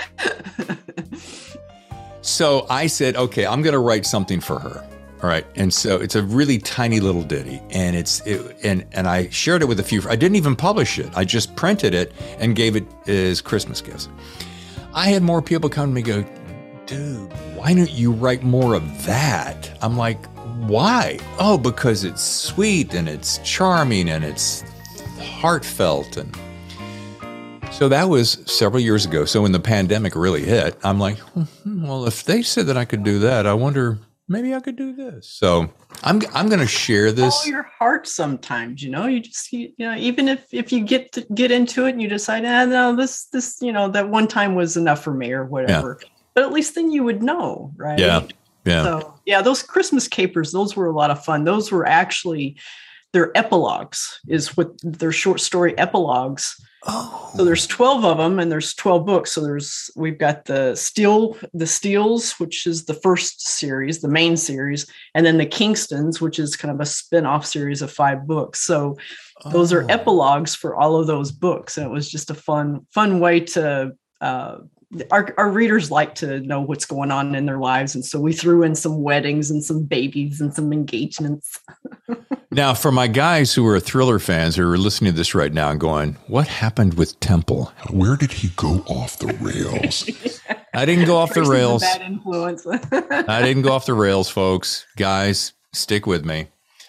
So I said, okay, I'm going to write something for her. All right. And so it's a really tiny little ditty. And and I shared it with a few. I didn't even publish it. I just printed it and gave it as Christmas gifts. I had more people come to me and go, dude, why don't you write more of that? I'm like, why? Oh, because it's sweet and it's charming and it's heartfelt. And So that was several years ago. So when the pandemic really hit, I'm like, well, if they said that I could do that, I wonder maybe I could do this. So I'm going to share this. Follow your heart sometimes, you just, even if you get into it and you decide, no, this, that one time was enough for me or whatever, but at least then you would know. Right. Yeah. Yeah. So those Christmas capers, those were a lot of fun. Those were actually their epilogues, is what their short story epilogues. Oh. So there's 12 of them and there's 12 books. So we've got the Steels, which is the first series, the main series, and then the Kingstons, which is kind of a spin-off series of 5 books. So those are epilogues for all of those books. And it was just a fun way to, our readers like to know what's going on in their lives. And so we threw in some weddings and some babies and some engagements. Now, for my guys who are Thriller fans who are listening to this right now and going, what happened with Temple? Where did he go off the rails? I didn't go off the rails. Bad influence. I didn't go off the rails, folks. Guys, stick with me.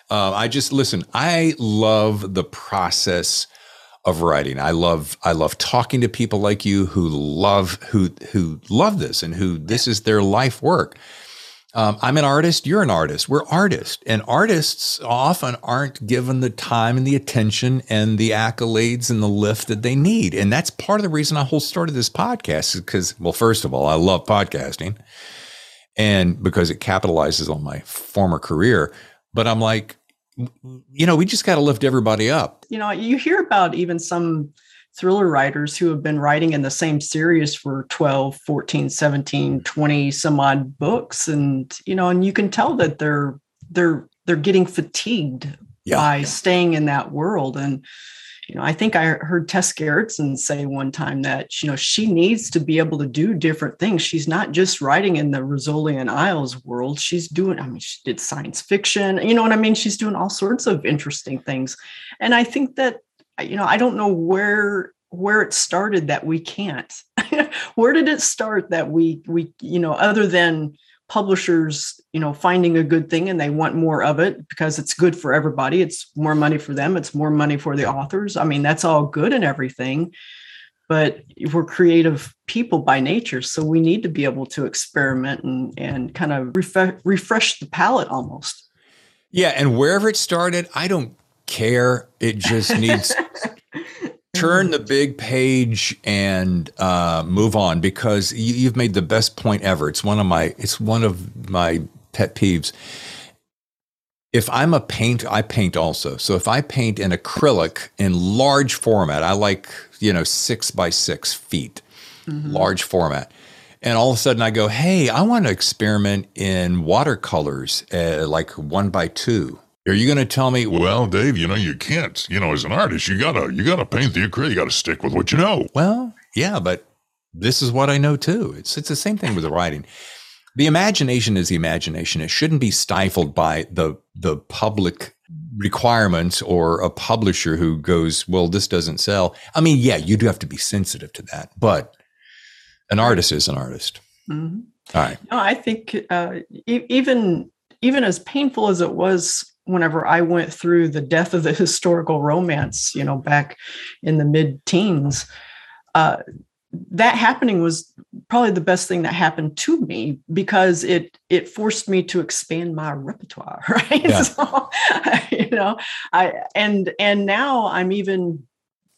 I love the process of writing. I love talking to people like you who love this and who this is their life work. I'm an artist. You're an artist. We're artists, and artists often aren't given the time and the attention and the accolades and the lift that they need. And that's part of the reason I started this podcast, is because, well, first of all, I love podcasting, and because it capitalizes on my former career. But I'm like, we just got to lift everybody up. You hear about even some thriller writers who have been writing in the same series for 12, 14, 17, 20 some odd books. And, and you can tell that they're getting fatigued by staying in that world. And, I think I heard Tess Gerritsen say one time that, she needs to be able to do different things. She's not just writing in the Rizzoli Isles world. She's doing, she did science fiction, She's doing all sorts of interesting things. And I think that, I don't know where it started that we can't. Where did it start that we other than publishers, finding a good thing and they want more of it because it's good for everybody. It's more money for them. It's more money for the authors. That's all good and everything, but we're creative people by nature. So we need to be able to experiment and kind of refresh the palate almost. Yeah. And wherever it started, I don't care. It just needs turn the big page and move on, because you've made the best point ever. It's one of my pet peeves. If I'm I paint also. So if I paint in acrylic in large format, I like 6 by 6 feet, large format. And all of a sudden I go, hey, I want to experiment in watercolors, like 1 by 2. Are you going to tell me? Well, Dave, you can't. As an artist, you gotta paint the acrylic. You gotta stick with what you know. Well, yeah, but this is what I know too. It's the same thing with the writing. The imagination is the imagination. It shouldn't be stifled by the public requirements or a publisher who goes, well, this doesn't sell. You do have to be sensitive to that, but an artist is an artist. Mm-hmm. All right. No, I think even as painful as it was whenever I went through the death of the historical romance, back in the mid-teens, that happening was probably the best thing that happened to me, because it forced me to expand my repertoire, right? Yeah. So, and now I'm even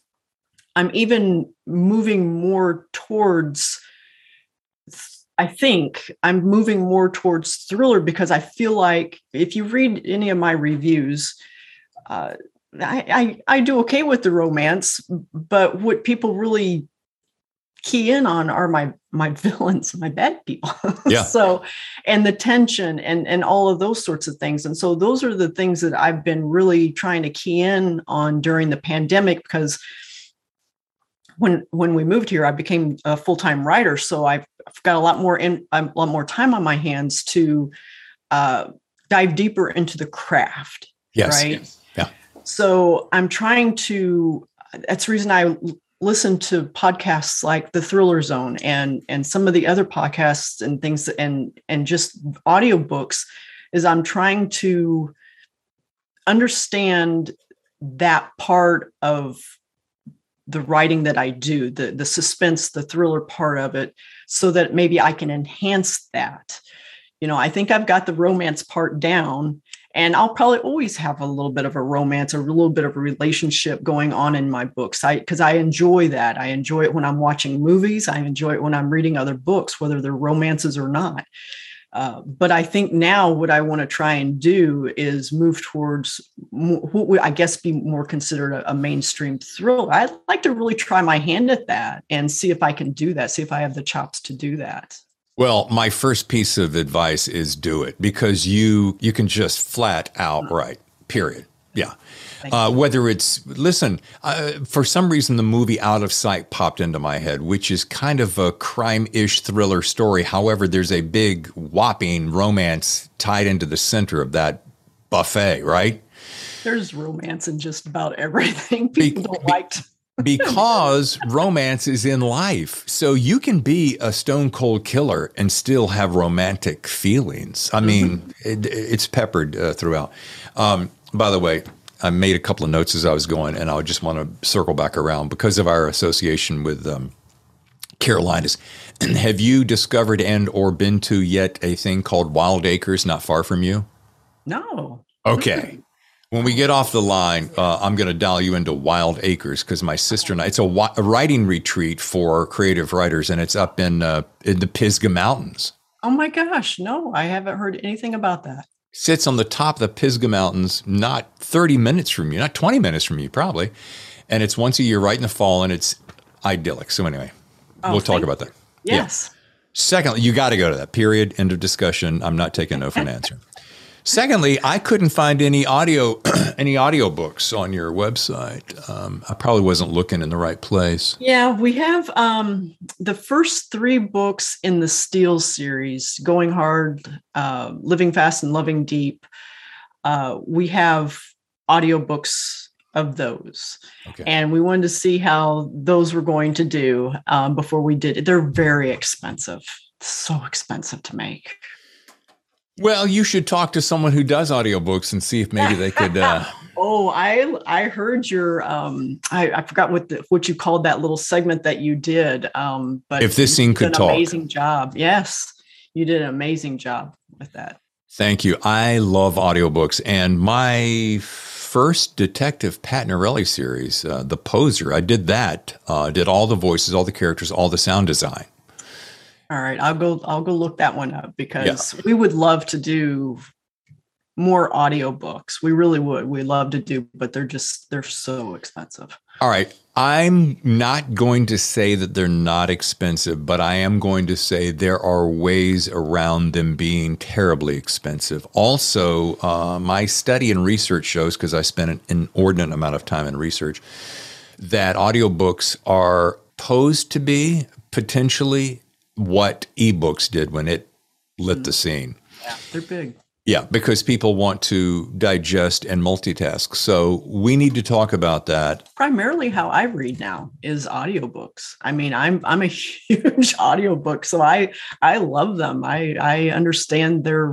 moving more towards, I think I'm moving more towards thriller, because I feel like if you read any of my reviews, I do okay with the romance, but what people really key in on are my villains, my bad people. Yeah. So, and the tension and all of those sorts of things. And so those are the things that I've been really trying to key in on during the pandemic, because when we moved here, I became a full-time writer. So I've got a lot more time on my hands to dive deeper into the craft. Yes. Right. Yeah. So I'm trying to, that's the reason I listen to podcasts like The Thriller Zone and some of the other podcasts and things and just audiobooks, is I'm trying to understand that part of the writing that I do, the suspense, the thriller part of it, so that maybe I can enhance that. I think I've got the romance part down, and I'll probably always have a little bit of a romance or a little bit of a relationship going on in my books. Because I enjoy that. I enjoy it when I'm watching movies. I enjoy it when I'm reading other books, whether they're romances or not. But I think now what I want to try and do is move towards what would, I guess, be more considered a mainstream thriller. I'd like to really try my hand at that and see if I can do that, see if I have the chops to do that. Well, my first piece of advice is do it, because you can just flat out write, period. Yeah. Whether it's, for some reason, the movie Out of Sight popped into my head, which is kind of a crime-ish thriller story. However, there's a big whopping romance tied into the center of that buffet, right? There's romance in just about everything. People don't like to. Because romance is in life. So you can be a stone cold killer and still have romantic feelings. I mean, it's peppered throughout. By the way, I made a couple of notes as I was going, and I just want to circle back around because of our association with Carolinas. Have you discovered and or been to yet a thing called Wild Acres not far from you? No. Okay. When we get off the line, I'm going to dial you into Wild Acres because my sister and I, it's a writing retreat for creative writers, and it's up in the Pisgah Mountains. Oh my gosh. No, I haven't heard anything about that. Sits on the top of the Pisgah Mountains, not 30 minutes from you, not 20 minutes from you, probably. And it's once a year right in the fall, and it's idyllic. So anyway, we'll talk about that. Yes. Yeah. Secondly, you got to go to that. Period. End of discussion. I'm not taking no for an answer. Secondly, I couldn't find any audio books on your website. I probably wasn't looking in the right place. Yeah, we have the first 3 books in the Steel series, Going Hard, Living Fast and Loving Deep. We have audiobooks of those. Okay. And we wanted to see how those were going to do before we did it. They're very expensive, so expensive to make. Well, you should talk to someone who does audiobooks and see if maybe they could. Oh, I heard your I forgot what you called that little segment that you did. But if this scene could talk, amazing job. Yes, you did an amazing job with that. Thank you. I love audiobooks, and my first Detective Pat Norelli series, The Poser, I did that. Did all the voices, all the characters, all the sound design. All right, I'll go look that one up because we would love to do more audiobooks. We really would. We love to do, but they're so expensive. All right. I'm not going to say that they're not expensive, but I am going to say there are ways around them being terribly expensive. Also, my study and research shows, because I spent an inordinate amount of time in research, that audiobooks are posed to be potentially what ebooks did when it lit the scene. Yeah, they're big. Yeah, because people want to digest and multitask. So we need to talk about that. Primarily how I read now is audiobooks. I mean, I'm a huge audiobook, so I love them. I understand their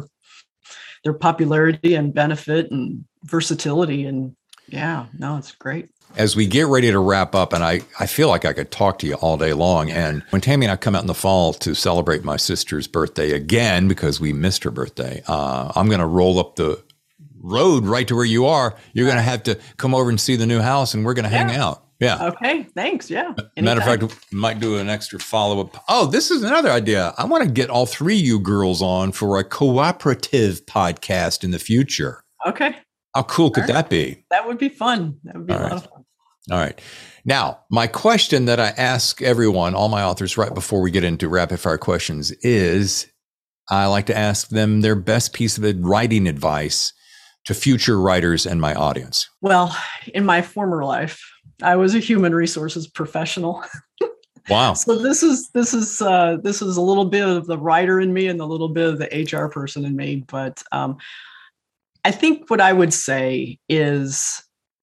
popularity and benefit and versatility, and yeah, no, it's great. As we get ready to wrap up, and I feel like I could talk to you all day long. And when Tammy and I come out in the fall to celebrate my sister's birthday again, because we missed her birthday, I'm going to roll up the road right to where you are. You're going to have to come over and see the new house, and we're going to hang out. Yeah. Okay. Thanks. Yeah. Matter of fact, we might do an extra follow-up. Oh, this is another idea. I want to get all 3 of you girls on for a cooperative podcast in the future. Okay. How cool could that be? That would be fun. That would be a lot of fun. All right. Now, my question that I ask everyone, all my authors, right before we get into rapid fire questions is I like to ask them their best piece of writing advice to future writers and my audience. Well, in my former life, I was a human resources professional. Wow. So this is a little bit of the writer in me and a little bit of the HR person in me. But I think what I would say is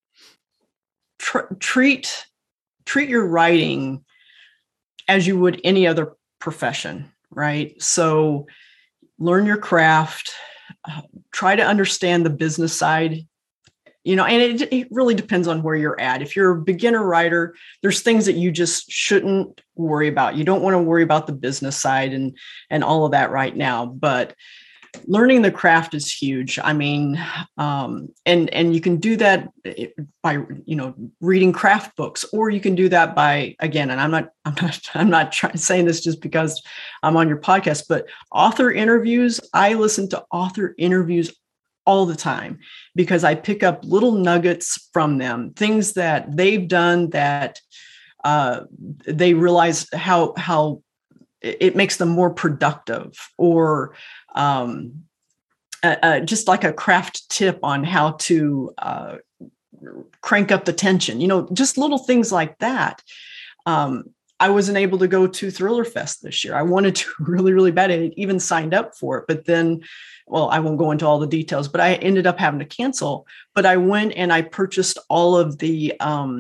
treat your writing as you would any other profession, right? So learn your craft, try to understand the business side and it really depends on where you're at. If you're a beginner writer, there's things that you just shouldn't worry about. You don't want to worry about the business side and all of that right now, but learning the craft is huge. I mean, and you can do that by, reading craft books, or you can do that by, again, and I'm not saying this just because I'm on your podcast, but author interviews. I listen to author interviews all the time because I pick up little nuggets from them, things that they've done that they realize how it makes them more productive, or just like a craft tip on how to crank up the tension, just little things like that. I wasn't able to go to Thriller Fest this year. I wanted to really, really bad. I even signed up for it, but then, well, I won't go into all the details, but I ended up having to cancel. But I went and I purchased all of the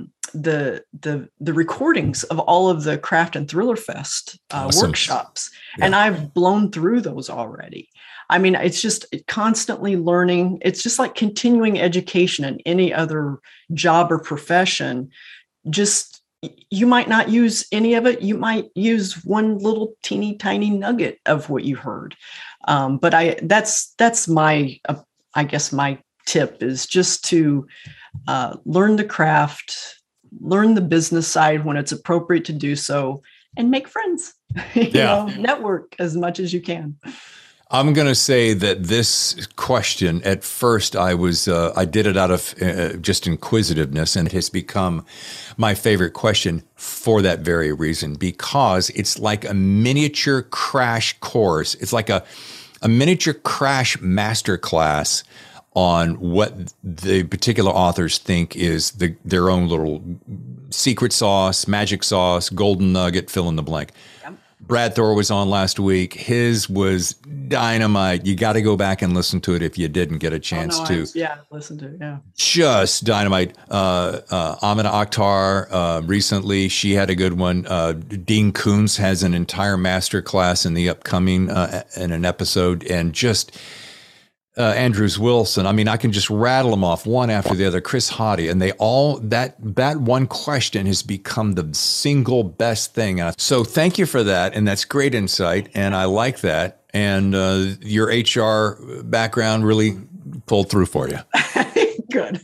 recordings of all of the Craft and Thriller Fest Awesome. workshops, Yeah. and I've blown through those already. I mean, it's just constantly learning. It's just like continuing education in any other job or profession. Just, you might not use any of it. You might use one little teeny tiny nugget of what you heard. But that's my, I guess my tip is just to learn the craft, learn the business side when it's appropriate to do so, and make friends. Network as much as you can. I'm going to say that this question, at first, I did it out of just inquisitiveness, and it has become my favorite question for that very reason, because it's like a miniature crash course. It's like a miniature crash masterclass on what the particular authors think is their own little secret sauce, magic sauce, golden nugget, fill in the blank. Yep. Brad Thor was on last week. His was dynamite. You got to go back and listen to it if you didn't get a chance to. Listen to it. Yeah. Just dynamite. Amina Akhtar, recently, she had a good one. Dean Koontz has an entire masterclass in the upcoming, in an episode, and just Andrews Wilson. I mean, I can just rattle them off one after the other. Chris Hottie, and they all, that one question has become the single best thing. So thank you for that. And that's great insight. And I like that. And your HR background really pulled through for you. Good.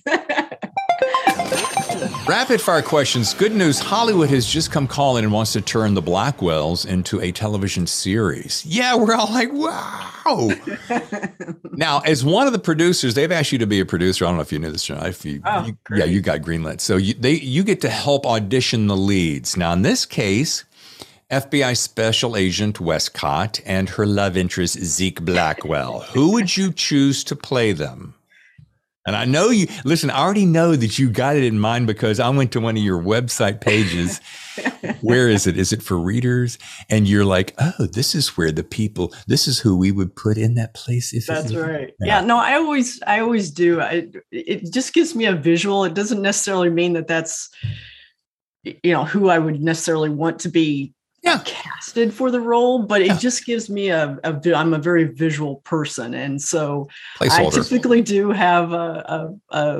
Rapid fire questions. Good news. Hollywood has just come calling and wants to turn the Blackwells into a television series. Yeah, we're all like, wow. Now, as one of the producers, they've asked you to be a producer. I don't know if you knew this or not. You got greenlit. So you get to help audition the leads. Now, in this case, FBI Special Agent Westcott and her love interest, Zeke Blackwell. Who would you choose to play them? And I know I already know that you got it in mind because I went to one of your website pages. Where is it? Is it for readers? And you're like, oh, this is where this is who we would put in that place. That's right. Yeah, no, I always do. It just gives me a visual. It doesn't necessarily mean that that's, who I would necessarily want to be casted for the role, but it just gives me I'm a very visual person, and so I typically do have a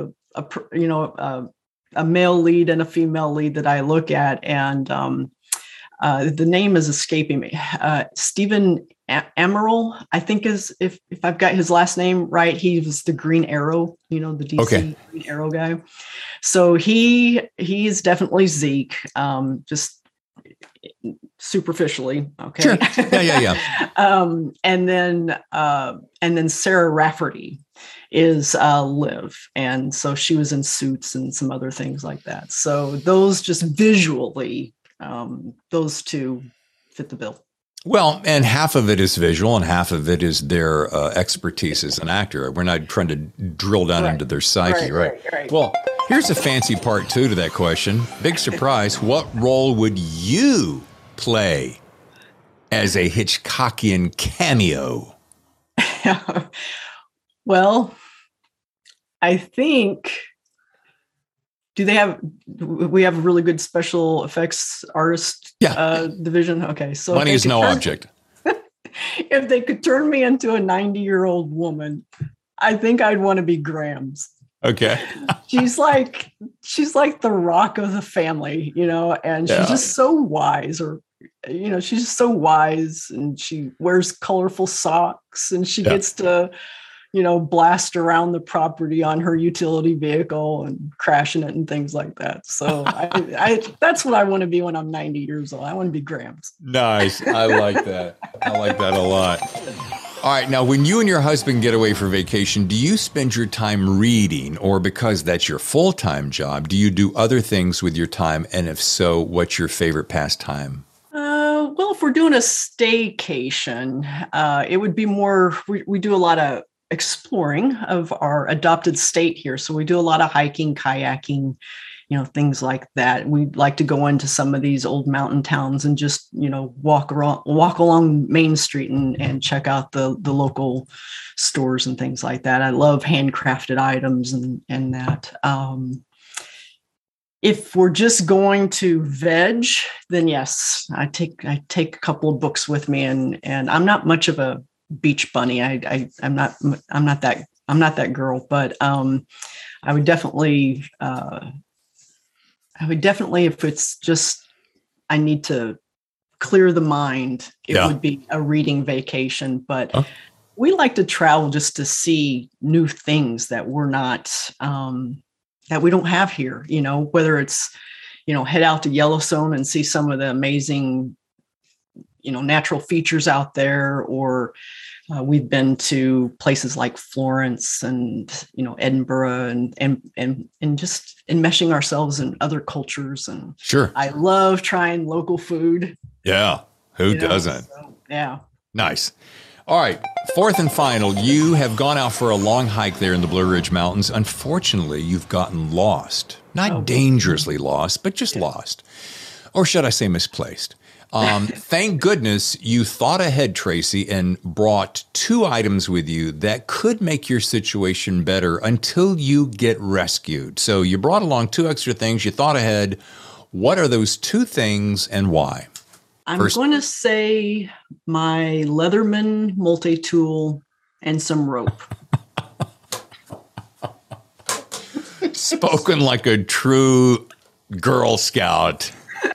male lead and a female lead that I look at, and the name is escaping me. Stephen Amell, I think, is if I've got his last name right. He was the Green Arrow, the DC Green Arrow guy. So he's definitely Zeke. Just superficially. Okay. Sure. Yeah. And then Sarah Rafferty is Liv. And so she was in Suits and some other things like that. So those just visually, those two fit the bill. Well, and half of it is visual and half of it is their expertise as an actor. We're not trying to drill down into their psyche, right? Well, here's a fancy part two to that question. Big surprise. What role would you play as a Hitchcockian cameo? Well, I think... we have a really good special effects artist division? Okay. So money is no object. If they could turn me into a 90-year-old woman, I think I'd want to be Grams. Okay. she's like the rock of the family, and she's just so wise, she's just so wise, and she wears colorful socks, and she gets to, blast around the property on her utility vehicle and crashing it and things like that. So I that's what I want to be when I'm 90 years old. I want to be Grams. Nice. I like that. I like that a lot. All right. Now, when you and your husband get away for vacation, do you spend your time reading, or because that's your full-time job, do you do other things with your time? And if so, what's your favorite pastime? Well, if we're doing a staycation, it would be more, we do a lot of exploring of our adopted state here. So we do a lot of hiking, kayaking, things like that. We like to go into some of these old mountain towns and just, walk along Main Street and check out the local stores and things like that. I love handcrafted items and that. If we're just going to veg, then yes, I take a couple of books with me, and I'm not much of a beach bunny. I'm not that girl, but I would definitely, if it's just, I need to clear the mind, it would be a reading vacation. But we like to travel just to see new things that we're not, that we don't have here, whether it's, head out to Yellowstone and see some of the amazing, natural features out there, or we've been to places like Florence and, Edinburgh and just enmeshing ourselves in other cultures. And sure, I love trying local food. Yeah. Who doesn't? So, yeah. Nice. All right. Fourth and final, you have gone out for a long hike there in the Blue Ridge Mountains. Unfortunately, you've gotten lost. Not dangerously lost, but just lost. Or should I say misplaced? Thank goodness you thought ahead, Tracy, and brought 2 items with you that could make your situation better until you get rescued. So you brought along 2 extra things. You thought ahead. What are those 2 things and why? I'm going to say my Leatherman multi-tool and some rope. Spoken like a true Girl Scout.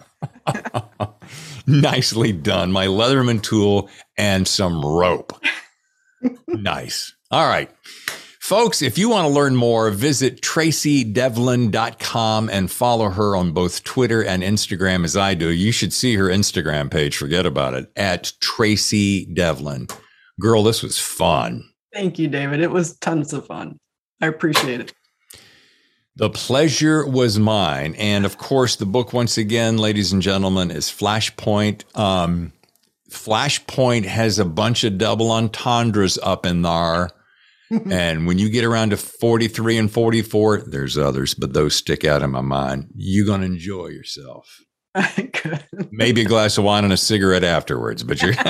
Nicely done. My Leatherman tool and some rope. Nice. All right. Folks, if you want to learn more, visit tracydevlin.com and follow her on both Twitter and Instagram as I do. You should see her Instagram page. Forget about it. At Tracy Devlin. Girl, this was fun. Thank you, David. It was tons of fun. I appreciate it. The pleasure was mine. And of course, the book, once again, ladies and gentlemen, is Flashpoint. Flashpoint has a bunch of double entendres up in there. And when you get around to 43 and 44, there's others, but those stick out in my mind. You're going to enjoy yourself. Good. Maybe a glass of wine and a cigarette afterwards, but you're...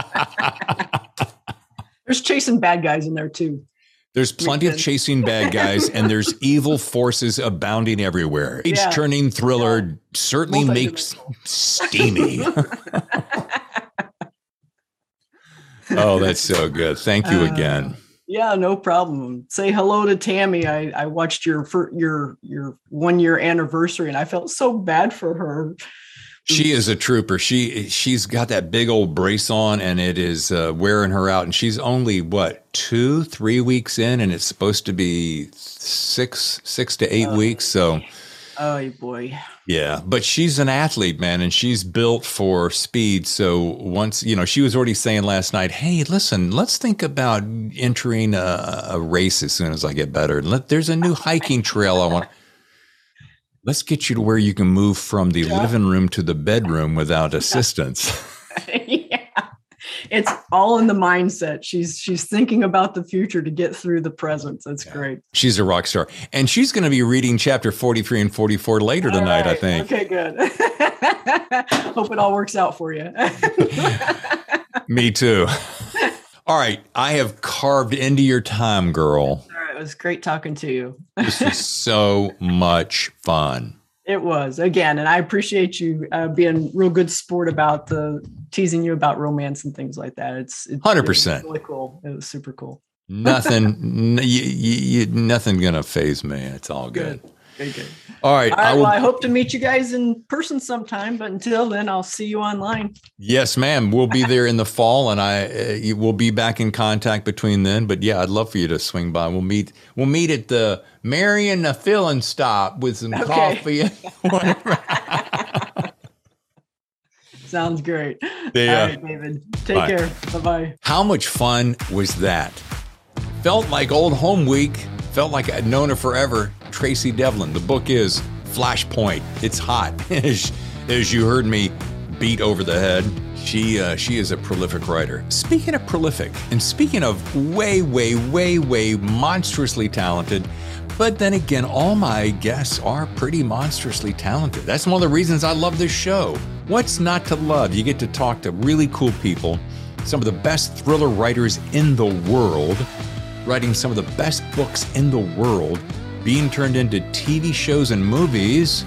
There's chasing bad guys in there too. There's plenty of chasing bad guys, and there's evil forces abounding everywhere. Each turning thriller certainly makes steamy. Oh, that's so good. Thank you again. Yeah, no problem. Say hello to Tammy. I watched your 1 year anniversary, and I felt so bad for her. She is a trooper. She's got that big old brace on, and it is wearing her out. And she's only 2-3 weeks in, and it's supposed to be six to 8 weeks. So, oh boy, yeah. But she's an athlete, man, and she's built for speed. So once she was already saying last night, "Hey, listen, let's think about entering a race as soon as I get better. There's a new hiking trail I want." Let's get you to where you can move from the living room to the bedroom without assistance. Yeah. It's all in the mindset. She's thinking about the future to get through the present. That's great. She's a rock star. And she's going to be reading chapter 43 and 44 later tonight, I think. Okay, good. Hope it all works out for you. Me too. All right. I have carved into your time, girl. It was great talking to you. This was so much fun. It was, again, and I appreciate you being real good sport about teasing you about romance and things like that. It's 100%. really cool. It was super cool. Nothing, nothing gonna phase me. It's all good. Good. All right. I hope to meet you guys in person sometime, but until then, I'll see you online. Yes, ma'am. We'll be there in the fall, and we'll be back in contact between then. But yeah, I'd love for you to swing by. We'll meet at the Marion Fill and Stop with some coffee. Sounds great. Yeah. All right, David. Take care. Bye-bye. How much fun was that? Felt like old home week. Felt like I'd known her forever. Tracy Devlin. The book is Flashpoint. It's hot. As you heard me beat over the head. She is a prolific writer. Speaking of prolific, and speaking of way monstrously talented, but then again, all my guests are pretty monstrously talented. That's one of the reasons I love this show. What's not to love? You get to talk to really cool people, some of the best thriller writers in the world, writing some of the best books in the world, being turned into TV shows and movies.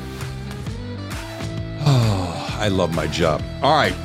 Oh, I love my job. All right.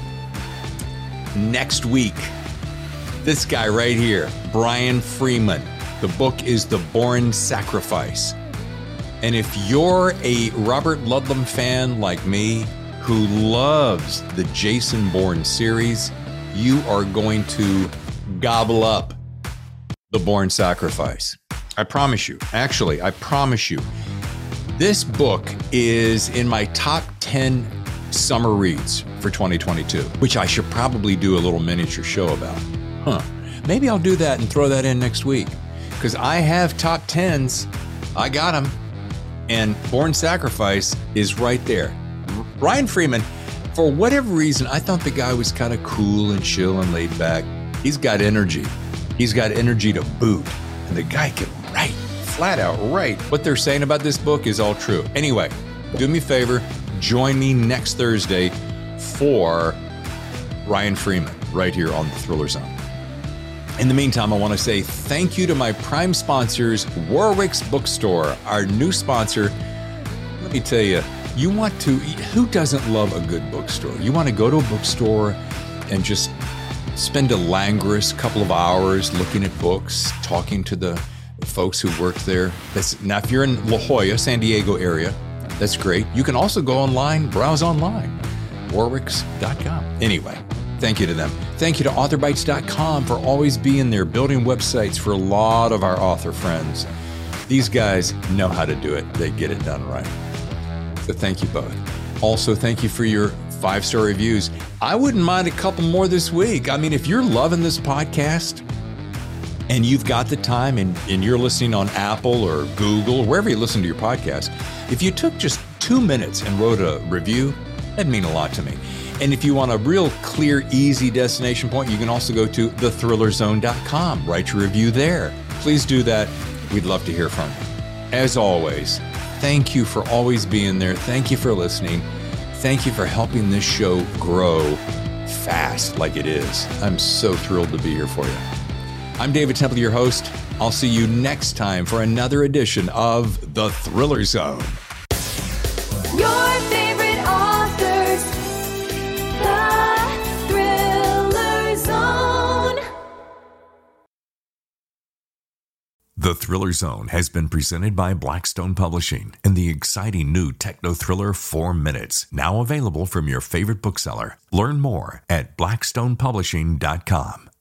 Next week, this guy right here, Brian Freeman. The book is The Bourne Sacrifice. And if you're a Robert Ludlum fan like me, who loves the Jason Bourne series, you are going to gobble up The Bourne Sacrifice. I promise you. Actually, I promise you. This book is in my top 10 summer reads for 2022, which I should probably do a little miniature show about. Maybe I'll do that and throw that in next week, because I have top 10s. I got them. And Bourne Sacrifice is right there. Brian Freeman, for whatever reason, I thought the guy was kind of cool and chill and laid back. He's got energy. He's got energy to boot. And the guy can write, flat out write. What they're saying about this book is all true. Anyway, do me a favor, join me next Thursday for Brian Freeman right here on the Thriller Zone. In the meantime, I want to say thank you to my prime sponsors, Warwick's Bookstore, our new sponsor. Let me tell you, who doesn't love a good bookstore? You want to go to a bookstore and just spend a languorous couple of hours looking at books, talking to the folks who work there. Now, if you're in La Jolla, San Diego area, that's great. You can also go online, browse online, warwicks.com. Anyway, thank you to them. Thank you to authorbytes.com for always being there, building websites for a lot of our author friends. These guys know how to do it. They get it done right. So thank you both. Also, thank you for your 5-star reviews. I wouldn't mind a couple more this week. I mean, if you're loving this podcast and you've got the time and you're listening on Apple or Google, or wherever you listen to your podcast, if you took just 2 minutes and wrote a review, that'd mean a lot to me. And if you want a real clear, easy destination point, you can also go to thethhrillerzone.com. Write your review there. Please do that. We'd love to hear from you. As always, thank you for always being there. Thank you for listening. Thank you for helping this show grow fast like it is. I'm so thrilled to be here for you. I'm David Temple, your host. I'll see you next time for another edition of The Thriller Zone. Your favorite authors, The Thriller Zone. The Thriller Zone has been presented by Blackstone Publishing and the exciting new techno-thriller 4 Minutes, now available from your favorite bookseller. Learn more at blackstonepublishing.com.